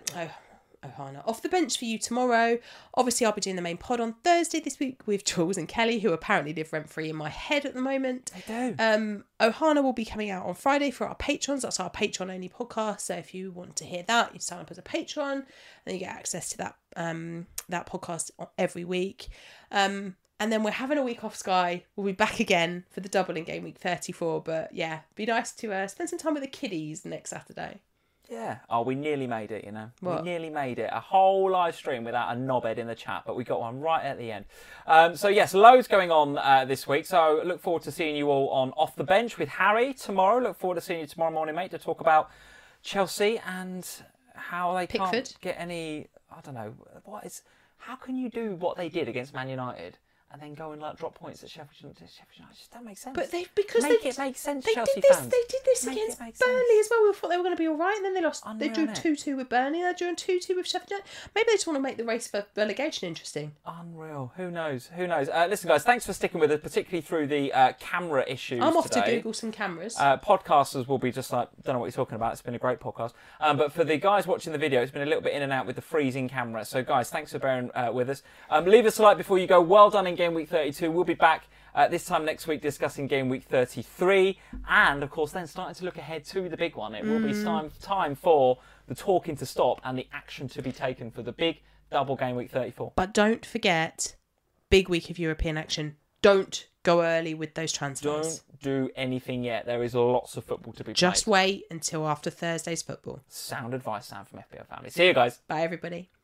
off the bench for you tomorrow. Obviously, I'll be doing the main pod on Thursday this week with Jules and Kelly, who apparently live rent free in my head at the moment. They do. Ohana will be coming out on Friday for our patrons. That's our Patreon only podcast. So if you want to hear that, you sign up as a patron, and you get access to that that podcast every week. And then we're having a week off Sky. We'll be back again for the double in game week 34. But yeah, be nice to spend some time with the kiddies next Saturday. Yeah. Oh, we nearly made it, you know. What? We nearly made it. A whole live stream without a knobhead in the chat, but we got one right at the end. So, yes, loads going on this week. So, look forward to seeing you all on Off the Bench with Harry tomorrow. Look forward to seeing you tomorrow morning, mate, to talk about Chelsea and how they Pickford. can't get any... I don't know. How can you do what they did against Man United and then go and drop points at Sheffield United? It just don't make sense. But it makes sense. Chelsea fans. They did this Make it against make Burnley sense. as well. We thought they were going to be all right, and then they lost. Unreal, They drew innit? 2-2 with Burnley. They're doing 2-2 with Sheffield United. Maybe they just want to make the race for relegation interesting. Unreal. Who knows? Listen, guys, thanks for sticking with us, particularly through the camera issues I'm off today. to Google some cameras. Podcasters will be just like, don't know what you're talking about. It's been a great podcast. But for the guys watching the video, it's been a little bit in and out with the freezing camera. So, guys, thanks for bearing with us. Leave us a like before you go. Well done in game week 32. We'll be back this time next week discussing game week 33. And, of course, then starting to look ahead to the big one. It will be time for the talking to stop and the action to be taken for the big double game week 34. But don't forget, big week of European action. Don't go early with those transfers. Don't do anything yet. There is lots of football to be played. Just wait until after Thursday's football. Sound advice, Sam from FPL Family. See you guys. Bye, everybody.